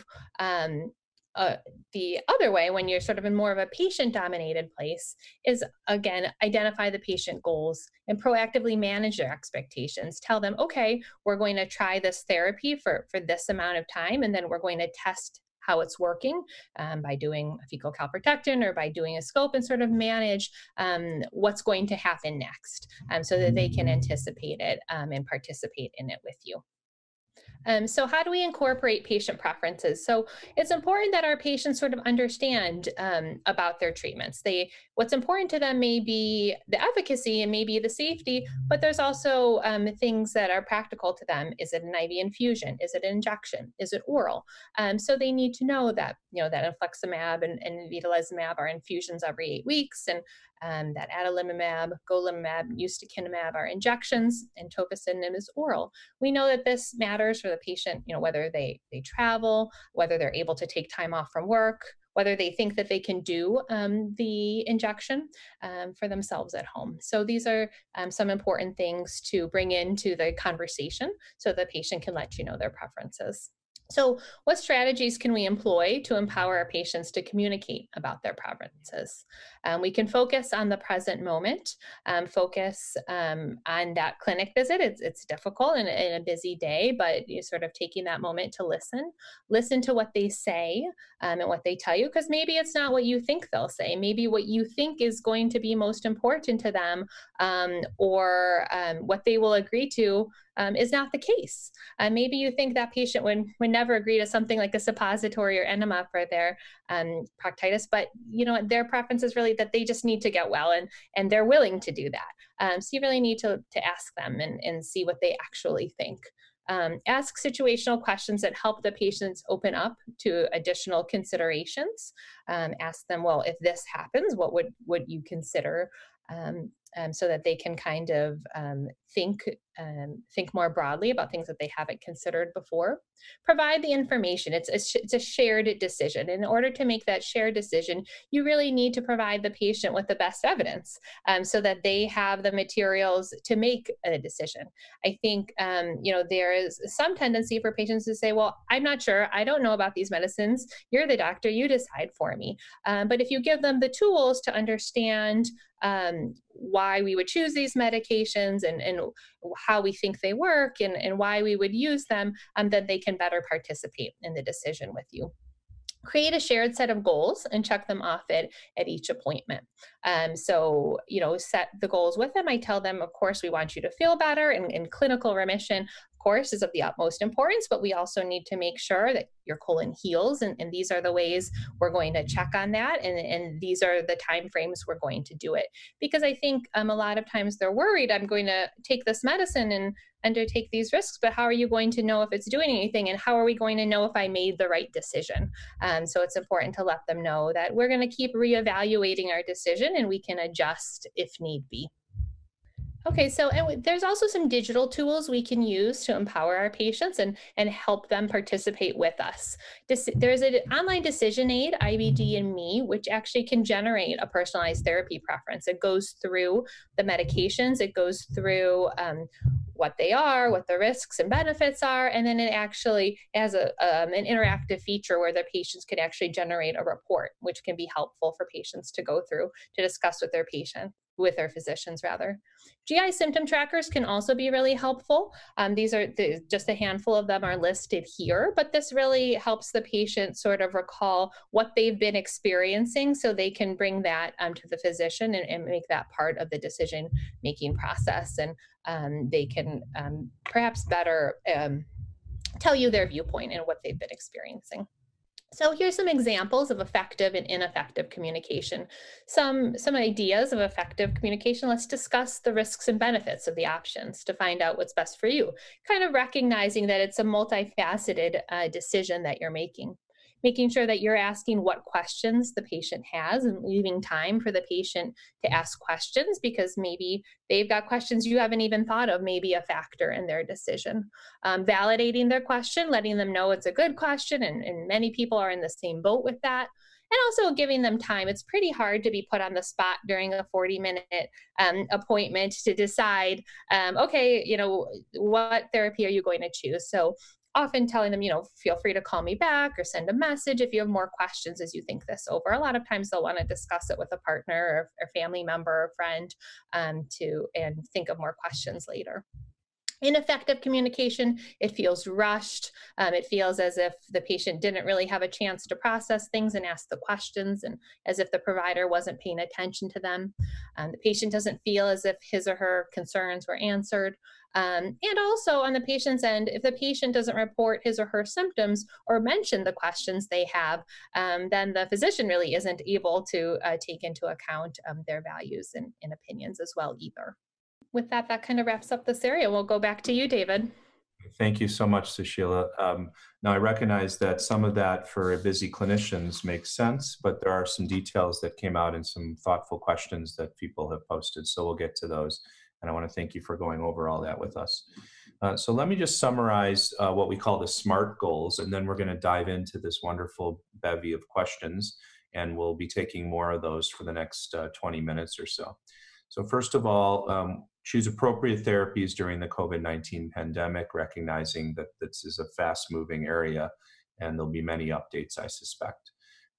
the other way when you're sort of in more of a patient-dominated place is, again, identify the patient goals and proactively manage their expectations. Tell them, okay, we're going to try this therapy for this amount of time, and then we're going to test how it's working by doing a fecal calprotectin or by doing a scope, and sort of manage what's going to happen next so that they can anticipate it and participate in it with you. So how do we incorporate patient preferences? So it's important that our patients sort of understand about their treatments. What's important to them may be the efficacy and maybe the safety, but there's also things that are practical to them. Is it an IV infusion? Is it an injection? Is it oral? So they need to know that, that infliximab and vedolizumab are infusions every 8 weeks, and that adalimumab, golimumab, ustekinumab are injections, and tofacitinib is oral. We know that this matters for the patient, whether they travel, whether they're able to take time off from work, whether they think that they can do the injection for themselves at home. So these are some important things to bring into the conversation so the patient can let you know their preferences. So what strategies can we employ to empower our patients to communicate about their preferences? We can focus on the present moment, focus on that clinic visit. It's difficult in a busy day, but you're sort of taking that moment to listen to what they say and what they tell you, because maybe it's not what you think they'll say. Maybe what you think is going to be most important to them or what they will agree to is not the case. Maybe you think that patient would never agree to something like a suppository or enema for their proctitis, but their preference is really that they just need to get well, and they're willing to do that. So you really need to ask them and see what they actually think. Ask situational questions that help the patients open up to additional considerations. Ask them, well, if this happens, what would you consider? So that they can kind of think more broadly about things that they haven't considered before. Provide the information. It's a shared decision. In order to make that shared decision, you really need to provide the patient with the best evidence so that they have the materials to make a decision. I think there is some tendency for patients to say, well, I'm not sure. I don't know about these medicines. You're the doctor. You decide for me. But if you give them the tools to understand why we would choose these medications and how we think they work and why we would use them, then they can better participate in the decision with you. Create a shared set of goals and check them off at each appointment. So, set the goals with them. I tell them, of course, we want you to feel better, and in clinical remission, of course, is of the utmost importance, but we also need to make sure that your colon heals, and these are the ways we're going to check on that, and these are the time frames we're going to do it. Because I think a lot of times they're worried, I'm going to take this medicine and undertake these risks, but how are you going to know if it's doing anything, and how are we going to know if I made the right decision? So it's important to let them know that we're going to keep reevaluating our decision, and we can adjust if need be. Okay, so there's also some digital tools we can use to empower our patients and help them participate with us. There's an online decision aid, IBD and Me, which actually can generate a personalized therapy preference. It goes through the medications, it goes through what they are, what the risks and benefits are, and then it actually has an interactive feature where the patients could actually generate a report, which can be helpful for patients to go through to discuss with their physicians rather. GI symptom trackers can also be really helpful. These are just a handful of them are listed here, but this really helps the patient sort of recall what they've been experiencing so they can bring that to the physician and make that part of the decision-making process. And they can perhaps better tell you their viewpoint and what they've been experiencing. So here's some examples of effective and ineffective communication. Some ideas of effective communication. Let's discuss the risks and benefits of the options to find out what's best for you. Kind of recognizing that it's a multifaceted decision that you're making. Making sure that you're asking what questions the patient has and leaving time for the patient to ask questions, because maybe they've got questions you haven't even thought of, maybe a factor in their decision. Validating their question, letting them know it's a good question, and many people are in the same boat with that. And also giving them time. It's pretty hard to be put on the spot during a 40-minute appointment to decide, okay, what therapy are you going to choose? So often telling them, feel free to call me back or send a message if you have more questions as you think this over. A lot of times they'll want to discuss it with a partner or family member or friend and think of more questions later. Ineffective communication, it feels rushed. It feels as if the patient didn't really have a chance to process things and ask the questions, and as if the provider wasn't paying attention to them. The patient doesn't feel as if his or her concerns were answered. And also on the patient's end, if the patient doesn't report his or her symptoms or mention the questions they have, then the physician really isn't able to take into account their values and opinions as well either. With that kind of wraps up this area. We'll go back to you, David. Thank you so much, Sushila. Now, I recognize that some of that for busy clinicians makes sense, but there are some details that came out in some thoughtful questions that people have posted, so we'll get to those. And I want to thank you for going over all that with us. So let me just summarize what we call the SMART goals, and then we're going to dive into this wonderful bevy of questions, and we'll be taking more of those for the next 20 minutes or so. So first of all, choose appropriate therapies during the COVID-19 pandemic, recognizing that this is a fast-moving area and there'll be many updates, I suspect.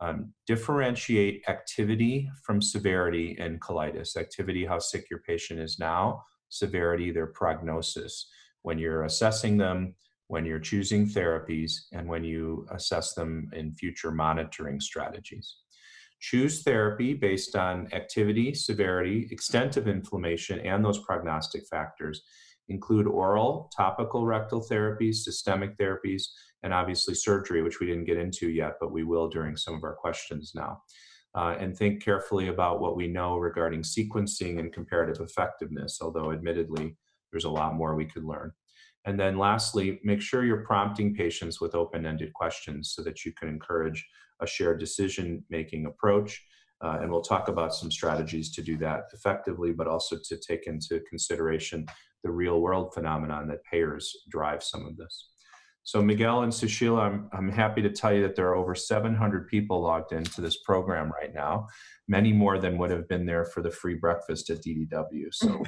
Differentiate activity from severity in colitis. Activity, how sick your patient is now. Severity, their prognosis. When you're assessing them, when you're choosing therapies, and when you assess them in future monitoring strategies. Choose therapy based on activity, severity, extent of inflammation, and those prognostic factors. Include oral, topical rectal therapies, systemic therapies, and obviously surgery, which we didn't get into yet, but we will during some of our questions now. And think carefully about what we know regarding sequencing and comparative effectiveness, although admittedly, there's a lot more we could learn. And then lastly, make sure you're prompting patients with open-ended questions so that you can encourage a shared decision-making approach. And we'll talk about some strategies to do that effectively, but also to take into consideration the real-world phenomenon that payers drive some of this. So Miguel and Sushila, I'm happy to tell you that there are over 700 people logged into this program right now, many more than would have been there for the free breakfast at DDW. So.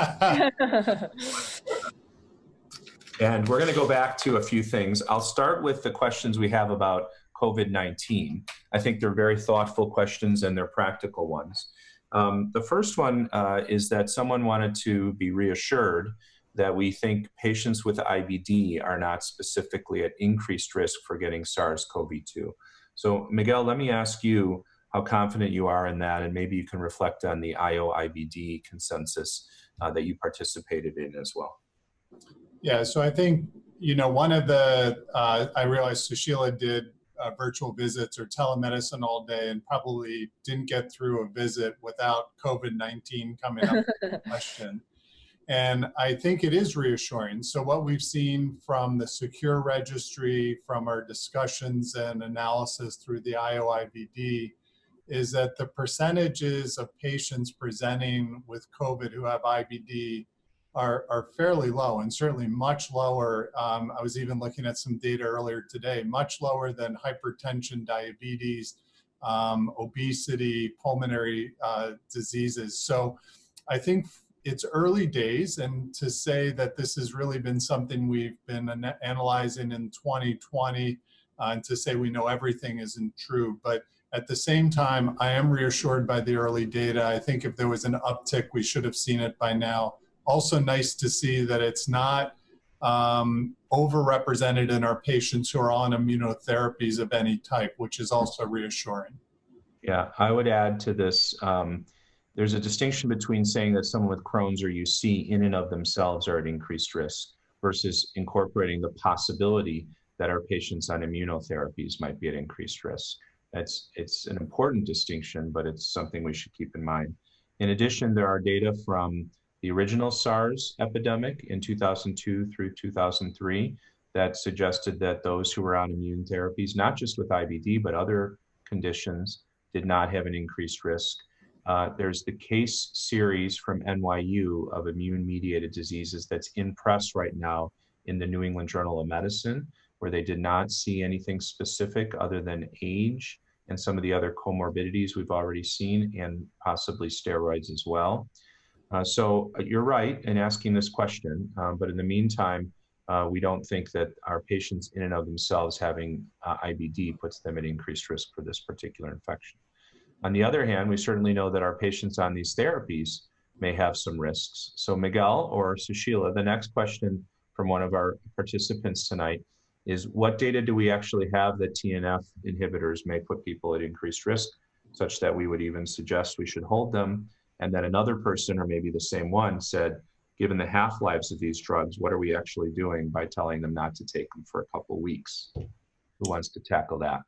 And we're going to go back to a few things. I'll start with the questions we have about COVID-19. I think they're very thoughtful questions and they're practical ones. The first one is that someone wanted to be reassured that we think patients with IBD are not specifically at increased risk for getting SARS-CoV-2. So Miguel, let me ask you how confident you are in that, and maybe you can reflect on the IO-IBD consensus that you participated in as well. Yeah, so I think, one of the, I realized Sushila did virtual visits or telemedicine all day and probably didn't get through a visit without COVID-19 coming up with a question. And I think it is reassuring. So what we've seen from the SECURE registry, from our discussions and analysis through the IO-IBD, is that the percentages of patients presenting with COVID who have IBD are fairly low, and certainly much lower. I was even looking at some data earlier today, much lower than hypertension, diabetes, obesity, pulmonary diseases. So I think it's early days, and to say that this has really been something we've been analyzing in 2020, and to say we know everything isn't true. But at the same time, I am reassured by the early data. I think if there was an uptick, we should have seen it by now. Also nice to see that it's not overrepresented in our patients who are on immunotherapies of any type, which is also reassuring. Yeah, I would add to this, there's a distinction between saying that someone with Crohn's or UC in and of themselves are at increased risk versus incorporating the possibility that our patients on immunotherapies might be at increased risk. It's an important distinction, but it's something we should keep in mind. In addition, there are data from the original SARS epidemic in 2002 through 2003 that suggested that those who were on immune therapies, not just with IBD, but other conditions, did not have an increased risk. There's the case series from NYU of immune-mediated diseases that's in press right now in the New England Journal of Medicine, where they did not see anything specific other than age and some of the other comorbidities we've already seen, and possibly steroids as well. So you're right in asking this question, but in the meantime, we don't think that our patients in and of themselves having IBD puts them at increased risk for this particular infection. On the other hand, we certainly know that our patients on these therapies may have some risks. So Miguel or Sushila, the next question from one of our participants tonight is, what data do we actually have that TNF inhibitors may put people at increased risk, such that we would even suggest we should hold them? And then another person, or maybe the same one, said, given the half-lives of these drugs, what are we actually doing by telling them not to take them for a couple of weeks? Who wants to tackle that?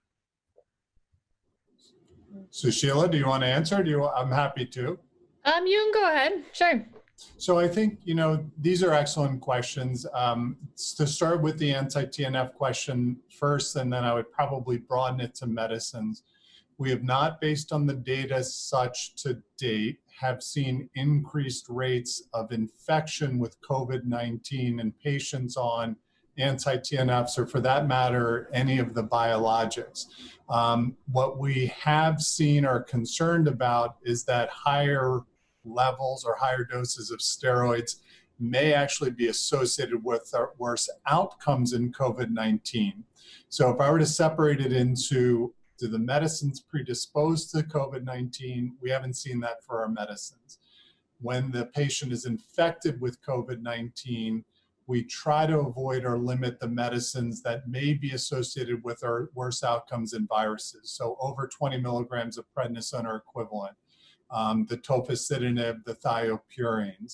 Sushila, do you want to answer? I'm happy to. You can go ahead. Sure. So I think, these are excellent questions. To start with the anti-TNF question first, and then I would probably broaden it to medicines. We have not, based on the data such to date, have seen increased rates of infection with COVID-19 in patients on anti-TNFs, or for that matter, any of the biologics. What we have seen or are concerned about is that higher levels or higher doses of steroids may actually be associated with worse outcomes in COVID-19. So if I were to separate it into, do the medicines predispose to COVID-19? We haven't seen that for our medicines. When the patient is infected with COVID-19, we try to avoid or limit the medicines that may be associated with our worse outcomes in viruses. So over 20 milligrams of prednisone or equivalent, the tofacitinib, the thiopurines.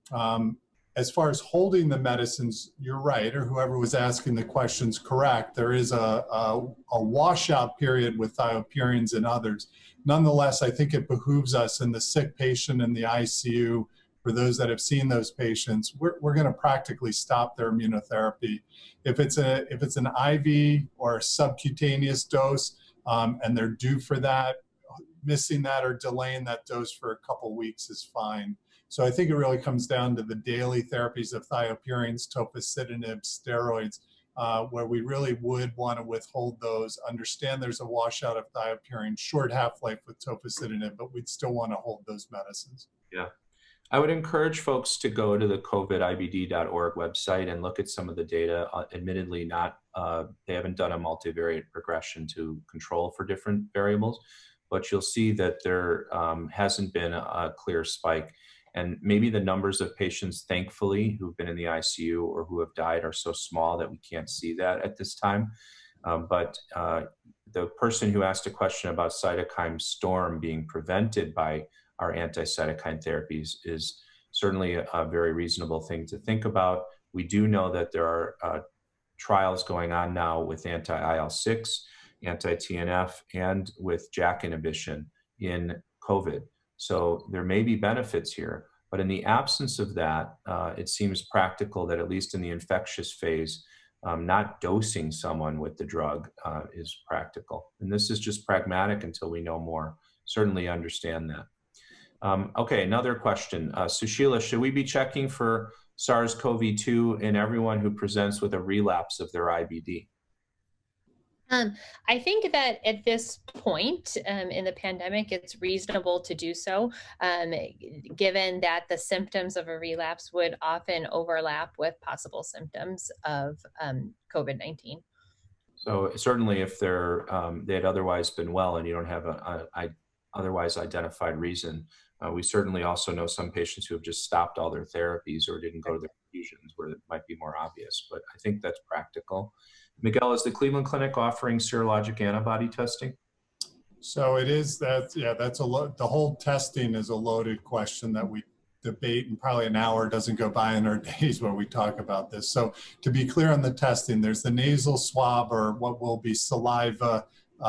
As far as holding the medicines, you're right, or whoever was asking the question's correct. There is a washout period with thiopurines and others. Nonetheless, I think it behooves us in the sick patient in the ICU, for those that have seen those patients, we're going to practically stop their immunotherapy. If it's an IV or a subcutaneous dose, and they're due for that, missing that or delaying that dose for a couple weeks is fine. So I think it really comes down to the daily therapies of thiopurines, tofacitinib, steroids, where we really would want to withhold those. Understand there's a washout of thiopurine, short half-life with tofacitinib, but we'd still want to hold those medicines. Yeah. I would encourage folks to go to the covidibd.org website and look at some of the data. Admittedly, they haven't done a multivariate regression to control for different variables, but you'll see that there hasn't been a clear spike. And maybe the numbers of patients, thankfully, who've been in the ICU or who have died are so small that we can't see that at this time. But the person who asked a question about cytokine storm being prevented by our anti-cytokine therapies is certainly a very reasonable thing to think about. We do know that there are trials going on now with anti-IL-6, anti-TNF, and with JAK inhibition in COVID. So there may be benefits here, but in the absence of that, it seems practical that at least in the infectious phase, not dosing someone with the drug is practical. And this is just pragmatic until we know more. Certainly understand that. Okay, another question. Sushila, should we be checking for SARS-CoV-2 in everyone who presents with a relapse of their IBD? I think that at this point in the pandemic, it's reasonable to do so, um, given that the symptoms of a relapse would often overlap with possible symptoms of COVID-19. So certainly, if they had otherwise been well, and you don't have otherwise identified reason, we certainly also know some patients who have just stopped all their therapies or didn't go to their infusions, where it might be more obvious. But I think that's practical. Miguel, is the Cleveland Clinic offering serologic antibody testing? So it is that, yeah, the whole testing is a loaded question that we debate, and probably an hour doesn't go by in our days where we talk about this. So to be clear on the testing, there's the nasal swab, or what will be saliva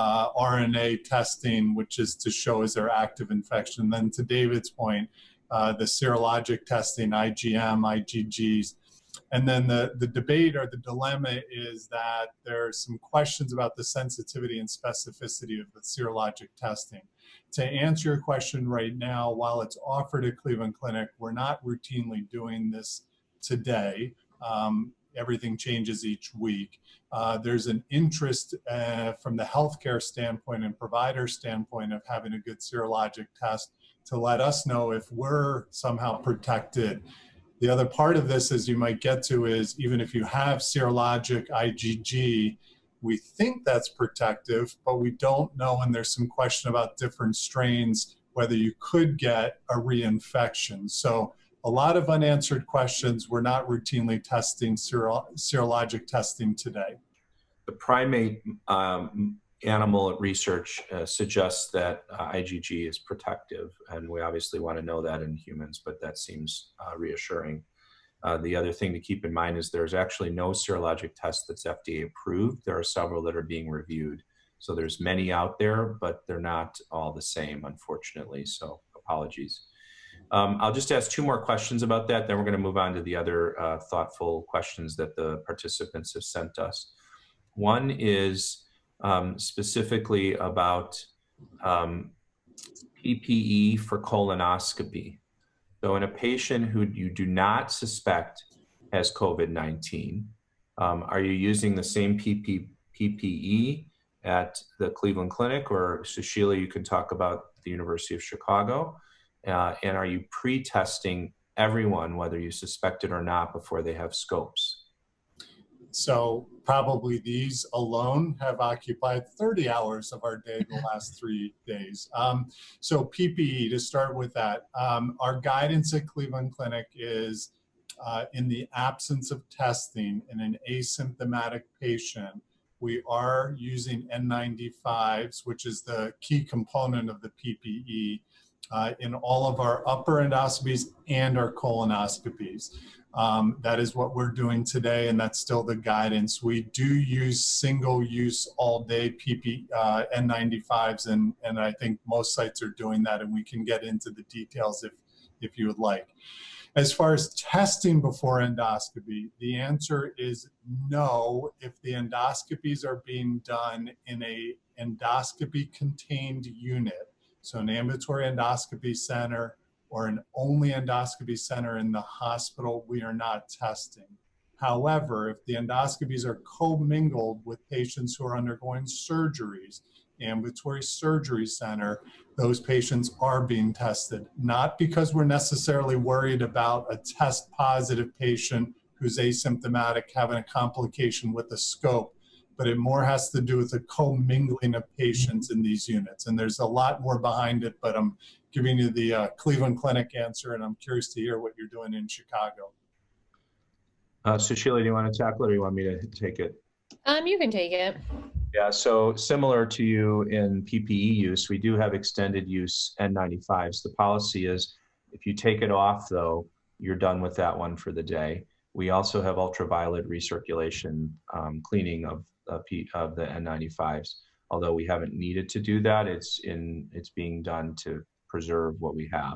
RNA testing, which is to show is there active infection. Then to David's point, the serologic testing, IgM, IgGs. And then the debate or the dilemma is that there are some questions about the sensitivity and specificity of the serologic testing. To answer your question right now, while it's offered at Cleveland Clinic, we're not routinely doing this today. Everything changes each week. There's an interest from the healthcare standpoint and provider standpoint of having a good serologic test to let us know if we're somehow protected. The other part of this, as you might get to, is even if you have serologic IgG, we think that's protective, but we don't know, and there's some question about different strains, whether you could get a reinfection. So a lot of unanswered questions. We're not routinely testing serologic testing today. The primate animal research suggests that IgG is protective, and we obviously want to know that in humans, but that seems reassuring. The other thing to keep in mind is there's actually no serologic test that's FDA approved. There are several that are being reviewed. So there's many out there, but they're not all the same, unfortunately, so apologies. I'll just ask two more questions about that, then we're going to move on to the other thoughtful questions that the participants have sent us. One is specifically about PPE for colonoscopy. So in a patient who you do not suspect has COVID-19, are you using the same PPE at the Cleveland Clinic? Or Sushila, you can talk about the University of Chicago. And are you pre-testing everyone, whether you suspect it or not, before they have scopes? So probably these alone have occupied 30 hours of our day the last 3 days. So PPE, to start with that, our guidance at Cleveland Clinic is in the absence of testing in an asymptomatic patient, we are using N95s, which is the key component of the PPE, in all of our upper endoscopies and our colonoscopies. That is what we're doing today, and that's still the guidance. We do use single-use all-day N95s, and I think most sites are doing that, and we can get into the details if you would like. As far as testing before endoscopy, the answer is no if the endoscopies are being done in a endoscopy-contained unit. So an ambulatory endoscopy center or an only endoscopy center in the hospital, we are not testing. However, if the endoscopies are commingled with patients who are undergoing surgeries, ambulatory surgery center, those patients are being tested. Not because we're necessarily worried about a test positive patient who's asymptomatic having a complication with a scope, but it more has to do with the commingling of patients in these units. And there's a lot more behind it, but I'm giving you the Cleveland Clinic answer, and I'm curious to hear what you're doing in Chicago. Sushila, do you want to tackle it, or do you want me to take it? You can take it. Yeah, so similar to you in PPE use, we do have extended use N95s. The policy is if you take it off, though, you're done with that one for the day. We also have ultraviolet recirculation cleaning of the N95s. Although we haven't needed to do that, it's being done to preserve what we have.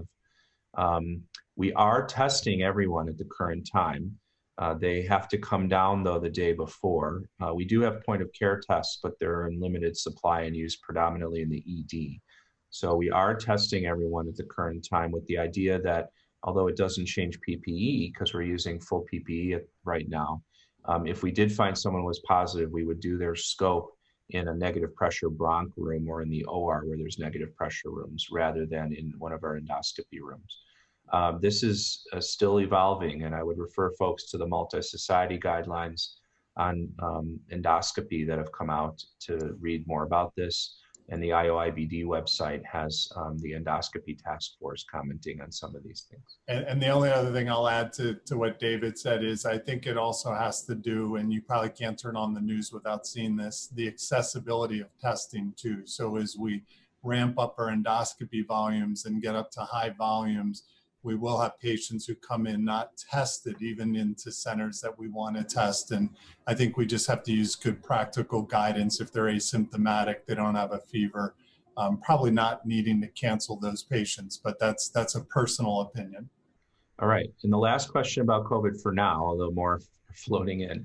We are testing everyone at the current time. They have to come down, though, the day before. We do have point of care tests, but they're in limited supply and used predominantly in the ED. So we are testing everyone at the current time with the idea that, although it doesn't change PPE, because we're using full PPE right now, if we did find someone was positive, we would do their scope in a negative pressure bronch room or in the OR where there's negative pressure rooms rather than in one of our endoscopy rooms. This is still evolving, and I would refer folks to the multi-society guidelines on endoscopy that have come out to read more about this. And the IOIBD website has the endoscopy task force commenting on some of these things. And the only other thing I'll add to what David said is I think it also has to do, and you probably can't turn on the news without seeing this, the accessibility of testing too. So as we ramp up our endoscopy volumes and get up to high volumes, we will have patients who come in not tested, even into centers that we want to test. And I think we just have to use good practical guidance. If they're asymptomatic, they don't have a fever, probably not needing to cancel those patients, but that's a personal opinion. All right. And the last question about COVID for now, although more floating in,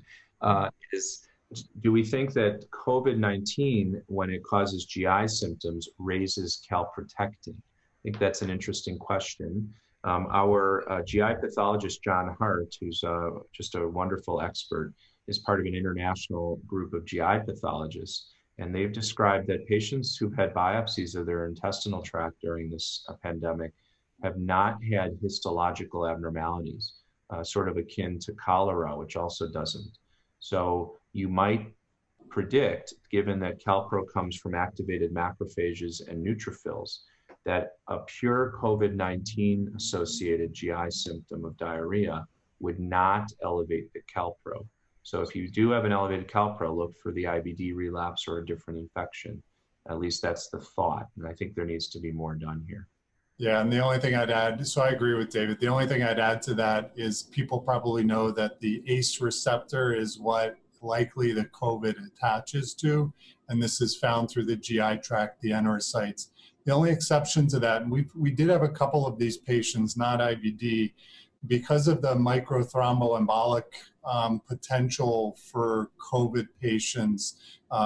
is do we think that COVID-19, when it causes GI symptoms, raises calprotectin? I think that's an interesting question. Our GI pathologist, John Hart, who's just a wonderful expert, is part of an international group of GI pathologists. And they've described that patients who've had biopsies of their intestinal tract during this pandemic have not had histological abnormalities, sort of akin to cholera, which also doesn't. So you might predict, given that calpro comes from activated macrophages and neutrophils, that a pure COVID-19 associated GI symptom of diarrhea would not elevate the calpro. So if you do have an elevated calpro, look for the IBD relapse or a different infection. At least that's the thought. And I think there needs to be more done here. Yeah, and the only thing I'd add, so I agree with David, the only thing I'd add to that is people probably know that the ACE receptor is what likely the COVID attaches to, and this is found through the GI tract, the enterocytes. The only exception to that, and we did have a couple of these patients, not IBD, because of the microthromboembolic potential for COVID patients,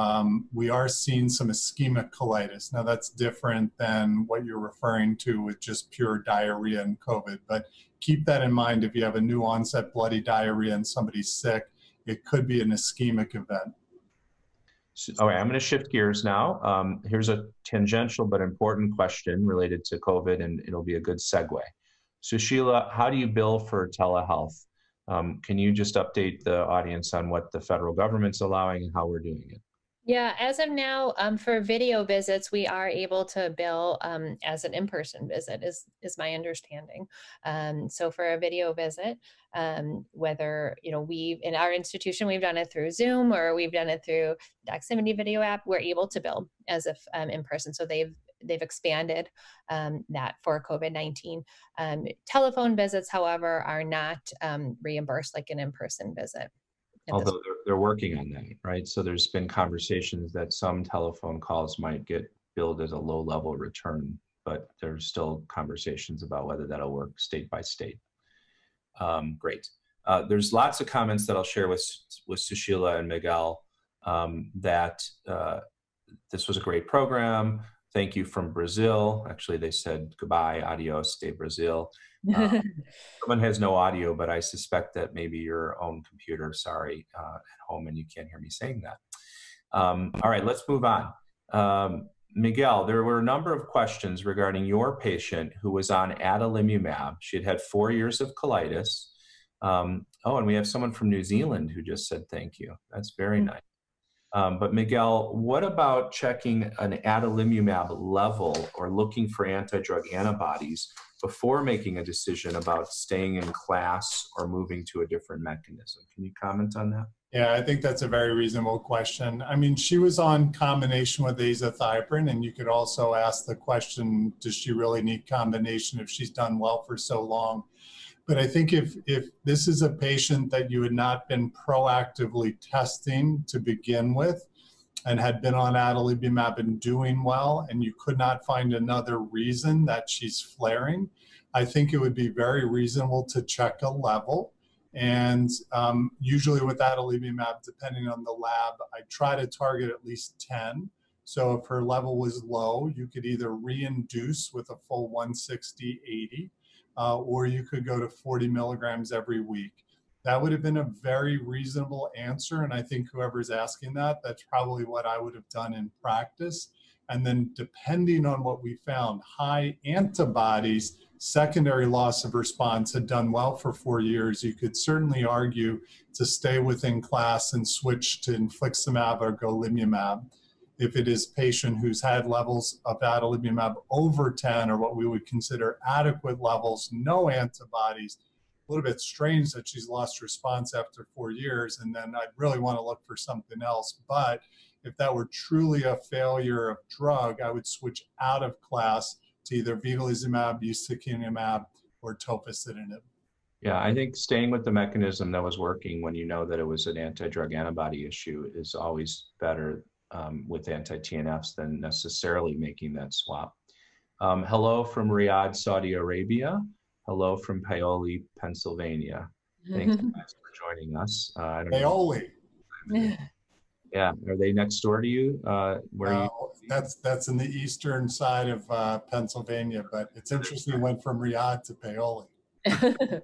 we are seeing some ischemic colitis. Now that's different than what you're referring to with just pure diarrhea and COVID, but keep that in mind. If you have a new onset bloody diarrhea and somebody's sick, it could be an ischemic event. All right, I'm going to shift gears now. Here's a tangential but important question related to COVID, and it'll be a good segue. Sushila, how do you bill for telehealth? Can you just update the audience on what the federal government's allowing and how we're doing it? Yeah, as of now, for video visits, we are able to bill as an in-person visit, is my understanding. So for a video visit, whether in our institution we've done it through Zoom or we've done it through Doximity video app, we're able to bill as if in person. So they've expanded that for COVID-19. Telephone visits, however, are not reimbursed like an in-person visit. Although they're working on that, right? So there's been conversations that some telephone calls might get billed as a low-level return, but there's still conversations about whether that'll work state by state. Great. There's lots of comments that I'll share with Sushila and Miguel that this was a great program. Thank you from Brazil. Actually, they said goodbye, adios, de Brazil. Someone has no audio, but I suspect that maybe your own computer, sorry, at home, and you can't hear me saying that. All right, let's move on. Miguel, there were a number of questions regarding your patient who was on adalimumab. She had had 4 years of colitis. Oh, and we have someone from New Zealand who just said thank you. That's very nice. But Miguel, what about checking an adalimumab level or looking for anti-drug antibodies before making a decision about staying in class or moving to a different mechanism? Can you comment on that? Yeah, I think that's a very reasonable question. I mean, she was on combination with azathioprine, and you could also ask the question, does she really need combination if she's done well for so long? But I think if this is a patient that you had not been proactively testing to begin with and had been on adalimumab and doing well, and you could not find another reason that she's flaring, I think it would be very reasonable to check a level. And usually with adalimumab, depending on the lab, I try to target at least 10. So if her level was low, you could either re-induce with a full 160/80, or you could go to 40 milligrams every week. That would have been a very reasonable answer. And I think whoever's asking that, that's probably what I would have done in practice. And then depending on what we found, high antibodies, secondary loss of response had done well for 4 years. You could certainly argue to stay within class and switch to infliximab or golimumab. If it is a patient who's had levels of adalimumab over 10 or what we would consider adequate levels, no antibodies, a little bit strange that she's lost response after 4 years, and then I'd really want to look for something else. But if that were truly a failure of drug, I would switch out of class to either vedolizumab, ustekinumab, or tofacitinib. Yeah, I think staying with the mechanism that was working when you know that it was an anti-drug antibody issue is always better with anti-TNFs than necessarily making that swap. Hello from Riyadh, Saudi Arabia. Hello from Paoli, Pennsylvania. Thank you guys for joining us. I don't Paoli. Yeah, are they next door to you? That's in the eastern side of Pennsylvania, but it's interesting it went from Riyadh to Paoli. I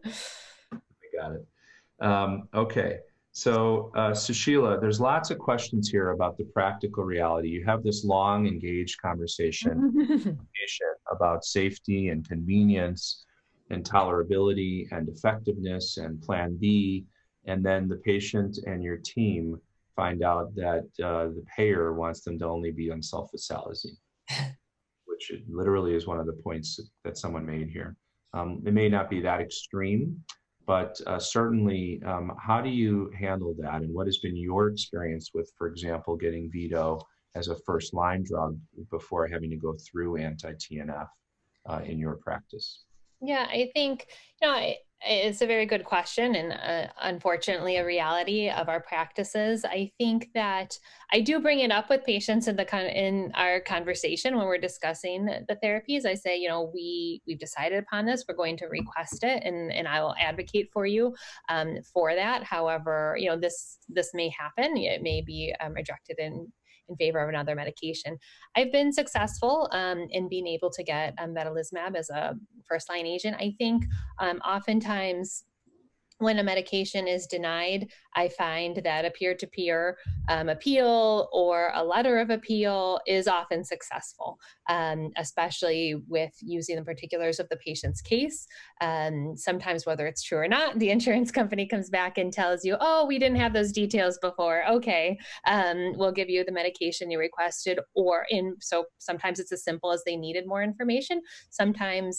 got it. Okay, so Sushila, there's lots of questions here about the practical reality. You have this long, engaged conversation with the patient about safety and convenience and tolerability and effectiveness and plan B, and then the patient and your team find out that the payer wants them to only be on sulfasalazine, which literally is one of the points that someone made here. It may not be that extreme, but certainly how do you handle that, and what has been your experience with, for example, getting Vedo as a first-line drug before having to go through anti-TNF in your practice? Yeah, I think, it's a very good question, and unfortunately a reality of our practices. I think that I do bring it up with patients in our conversation when we're discussing the therapies. I say, we've decided upon this, we're going to request it, and I will advocate for you for that. However, this may happen. It may be rejected in favor of another medication. I've been successful in being able to get vedolizumab as a first-line agent. I think oftentimes when a medication is denied, I find that a peer-to-peer appeal or a letter of appeal is often successful, especially with using the particulars of the patient's case. Sometimes, whether it's true or not, the insurance company comes back and tells you, oh, we didn't have those details before. Okay, we'll give you the medication you requested. So sometimes it's as simple as they needed more information. Sometimes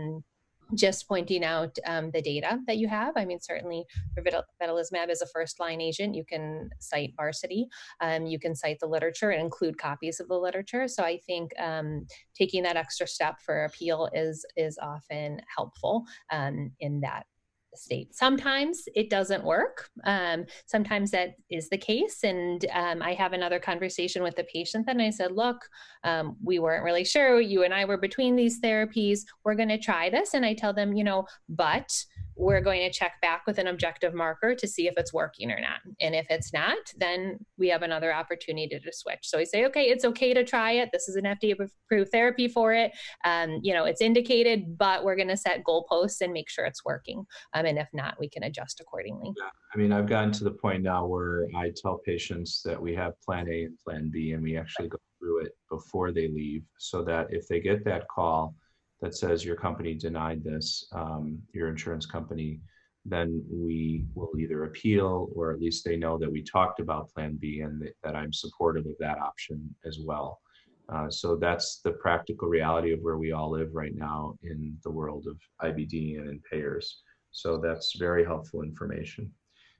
just pointing out the data that you have. I mean, certainly for vedolizumab as a first-line agent, you can cite Varsity, you can cite the literature and include copies of the literature. So I think taking that extra step for appeal is often helpful in that state. Sometimes it doesn't work. Sometimes that is the case. And I have another conversation with the patient then I said, look, we weren't really sure. You and I were between these therapies. We're going to try this. And I tell them, but we're going to check back with an objective marker to see if it's working or not. And if it's not, then we have another opportunity to switch. So we say, okay, it's okay to try it. This is an FDA-approved therapy for it. It's indicated, but we're going to set goalposts and make sure it's working. And if not, we can adjust accordingly. Yeah. I mean, I've gotten to the point now where I tell patients that we have plan A and plan B, and we actually go through it before they leave, so that if they get that call that says your company denied this, your insurance company, then we will either appeal, or at least they know that we talked about plan B and that I'm supportive of that option as well. So that's the practical reality of where we all live right now in the world of IBD and in payers. So that's very helpful information.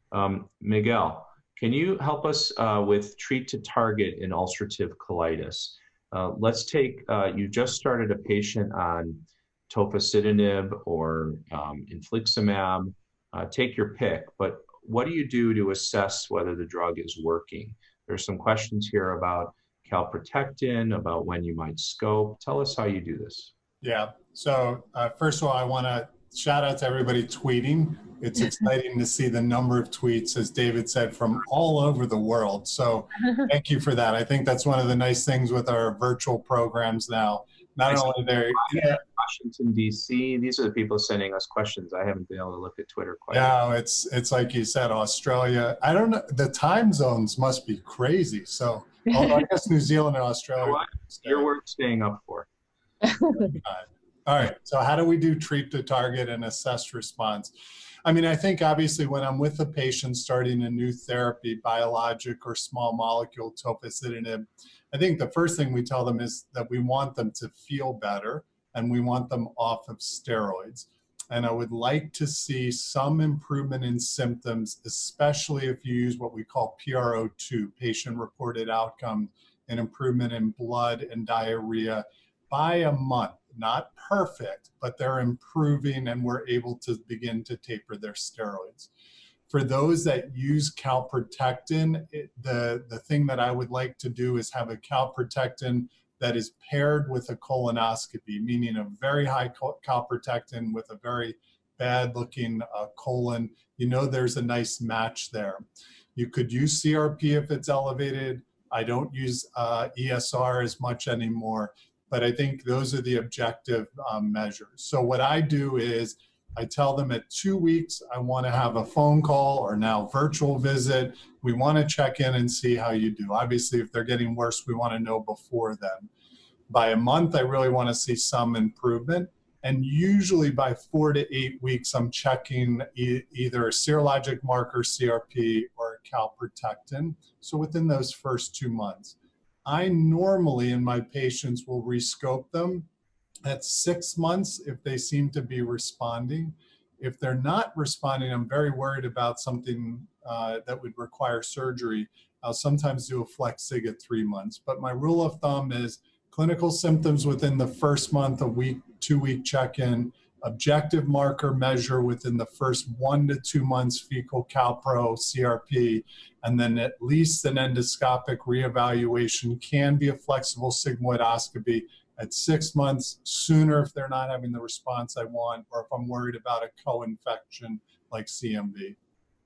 Miguel, can you help us with treat to target in ulcerative colitis? Let's take, you just started a patient on tofacitinib or infliximab, take your pick, but what do you do to assess whether the drug is working? There's some questions here about calprotectin, about when you might scope. Tell us how you do this. Yeah, so first of all, I want to shout out to everybody tweeting. It's exciting to see the number of tweets, as David said, from all over the world. So thank you for that. I think that's one of the nice things with our virtual programs now. Not only they're Washington, D.C. These are the people sending us questions. I haven't been able to look at Twitter quite yet. Yeah, it's like you said, Australia. I don't know. The time zones must be crazy. So, although I guess New Zealand and Australia. You know what? You're worth staying up for. All right. So how do we do treat to target and assess response? I mean, I think obviously when I'm with a patient starting a new therapy, biologic or small molecule tofacitinib, I think the first thing we tell them is that we want them to feel better and we want them off of steroids. And I would like to see some improvement in symptoms, especially if you use what we call PRO2, patient-reported outcome, and improvement in blood and diarrhea by a month. Not perfect, but they're improving and we're able to begin to taper their steroids. For those that use calprotectin, the thing that I would like to do is have a calprotectin that is paired with a colonoscopy, meaning a very high calprotectin with a very bad looking colon. You know, there's a nice match there. You could use CRP if it's elevated. I don't use ESR as much anymore, but I think those are the objective measures. So what I do is I tell them at 2 weeks, I want to have a phone call or now virtual visit. We want to check in and see how you do. Obviously, if they're getting worse, we want to know before then. By a month, I really want to see some improvement. And usually by 4 to 8 weeks, I'm checking either a serologic marker, CRP, or a calprotectin. So within those first 2 months, I normally in my patients will rescope them at 6 months if they seem to be responding. If they're not responding, I'm very worried about something that would require surgery. I'll sometimes do a flex sig at 3 months. But my rule of thumb is clinical symptoms within the first month, a week, 2 week check-in, objective marker measure within the first 1 to 2 months, fecal calpro, CRP, and then at least an endoscopic reevaluation, can be a flexible sigmoidoscopy at 6 months, sooner if they're not having the response I want, or if I'm worried about a co-infection like CMV.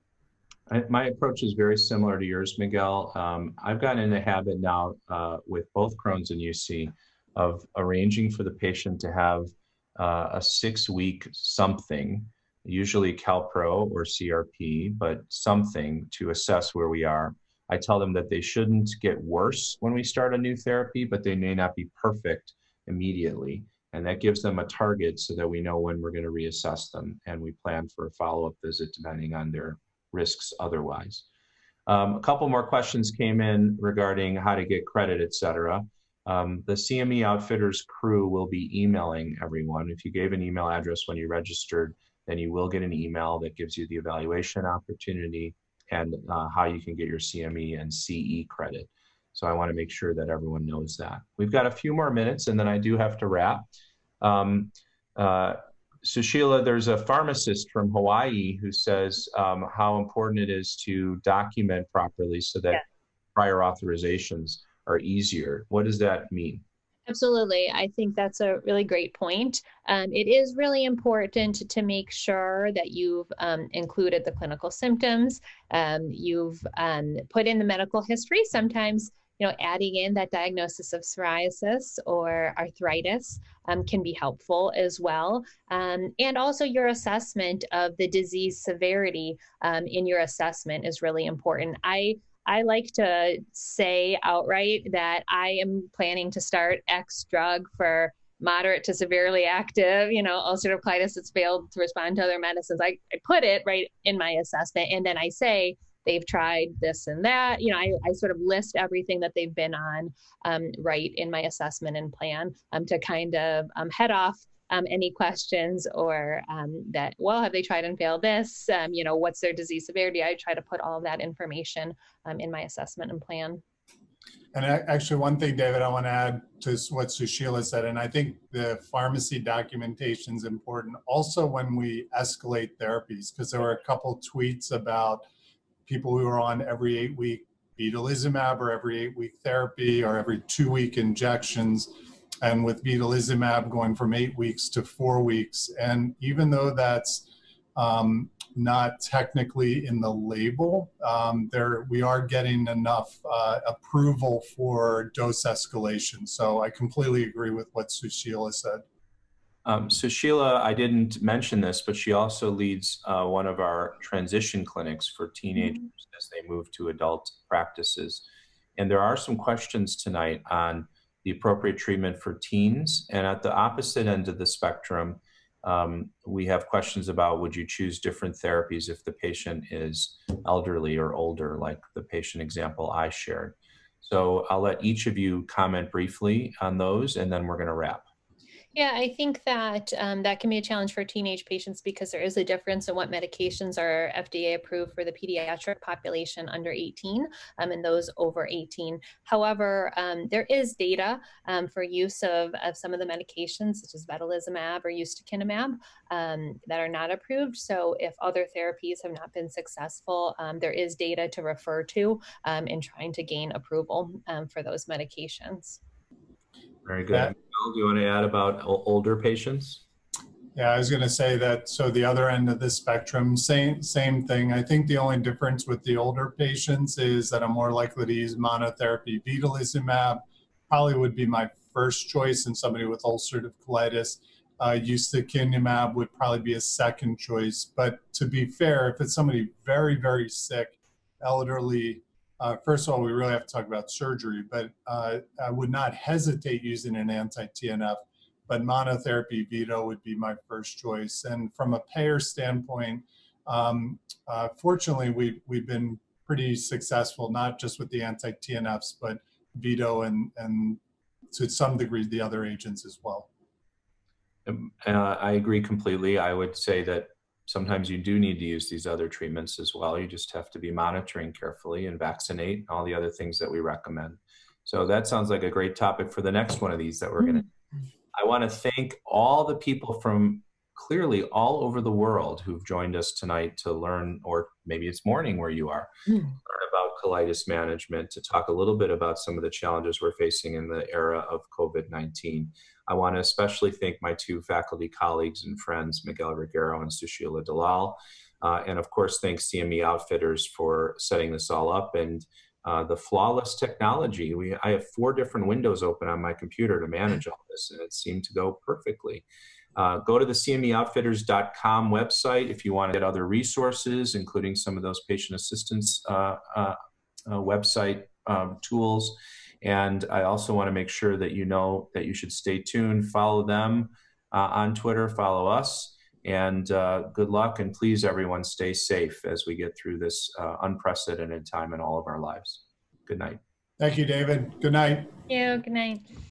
My approach is very similar to yours, Miguel. I've gotten in the habit now with both Crohn's and UC of arranging for the patient to have a 6-week something, usually Calpro or CRP, but something to assess where we are. I tell them that they shouldn't get worse when we start a new therapy, but they may not be perfect immediately. And that gives them a target so that we know when we're going to reassess them and we plan for a follow-up visit depending on their risks otherwise. A couple more questions came in regarding how to get credit, et cetera. The CME Outfitters crew will be emailing everyone. If you gave an email address when you registered, then you will get an email that gives you the evaluation opportunity and how you can get your CME and CE credit. So I want to make sure that everyone knows that. We've got a few more minutes and then I do have to wrap. Sushila, there's a pharmacist from Hawaii who says how important it is to document properly so that prior authorizations are easier. What does that mean? Absolutely. I think that's a really great point. It is really important to make sure that you've included the clinical symptoms, you've put in the medical history. Sometimes, adding in that diagnosis of psoriasis or arthritis can be helpful as well. And also your assessment of the disease severity in your assessment is really important. I like to say outright that I am planning to start X drug for moderate to severely active, ulcerative colitis that's failed to respond to other medicines. I put it right in my assessment, and then I say they've tried this and that. I sort of list everything that they've been on right in my assessment and plan to kind of head off any questions or that, have they tried and failed this? What's their disease severity? I try to put all of that information in my assessment and plan. And actually, one thing, David, I want to add to what Sushila said, and I think the pharmacy documentation is important also when we escalate therapies, because there were a couple tweets about people who are on every 8-week vedolizumab or every 8-week therapy or every 2-week injections. And with vedolizumab going from 8 weeks to 4 weeks. And even though that's not technically in the label, we are getting enough approval for dose escalation. So I completely agree with what Sushila said. So Sheila, I didn't mention this, but she also leads one of our transition clinics for teenagers as they move to adult practices. And there are some questions tonight on the appropriate treatment for teens. And at the opposite end of the spectrum, we have questions about, would you choose different therapies if the patient is elderly or older, like the patient example I shared. So I'll let each of you comment briefly on those, and then we're going to wrap. Yeah, I think that that can be a challenge for teenage patients because there is a difference in what medications are FDA approved for the pediatric population under 18 and those over 18. However, there is data for use of some of the medications, such as vedolizumab or ustekinumab, that are not approved. So if other therapies have not been successful, there is data to refer to in trying to gain approval for those medications. Very good. Mel, do you want to add about older patients? Yeah, I was going to say that. So the other end of the spectrum, same thing. I think the only difference with the older patients is that I'm more likely to use monotherapy. Vedolizumab probably would be my first choice in somebody with ulcerative colitis. Ustekinumab would probably be a second choice. But to be fair, if it's somebody very, very sick, elderly, first of all, we really have to talk about surgery, but I would not hesitate using an anti-TNF, but monotherapy Vedo would be my first choice. And from a payer standpoint, fortunately, we've been pretty successful, not just with the anti-TNFs, but Vedo and to some degree the other agents as well. I agree completely. I would say that sometimes you do need to use these other treatments as well. You just have to be monitoring carefully and vaccinate and all the other things that we recommend. So that sounds like a great topic for the next one of these that we're going to. I want to thank all the people from clearly all over the world who've joined us tonight to learn, or maybe it's morning where you are, learn about colitis management, to talk a little bit about some of the challenges we're facing in the era of COVID-19. I want to especially thank my two faculty colleagues and friends, Miguel Reguero and Sushila Dalal. And of course, thanks CME Outfitters for setting this all up, and the flawless technology. I have 4 different windows open on my computer to manage all this, and it seemed to go perfectly. Go to the cmeoutfitters.com website if you want to get other resources, including some of those patient assistance website tools. And I also want to make sure that you know that you should stay tuned, follow them on Twitter, follow us, and good luck. And please, everyone, stay safe as we get through this unprecedented time in all of our lives. Good night. Thank you, David. Good night. Thank you. Good night.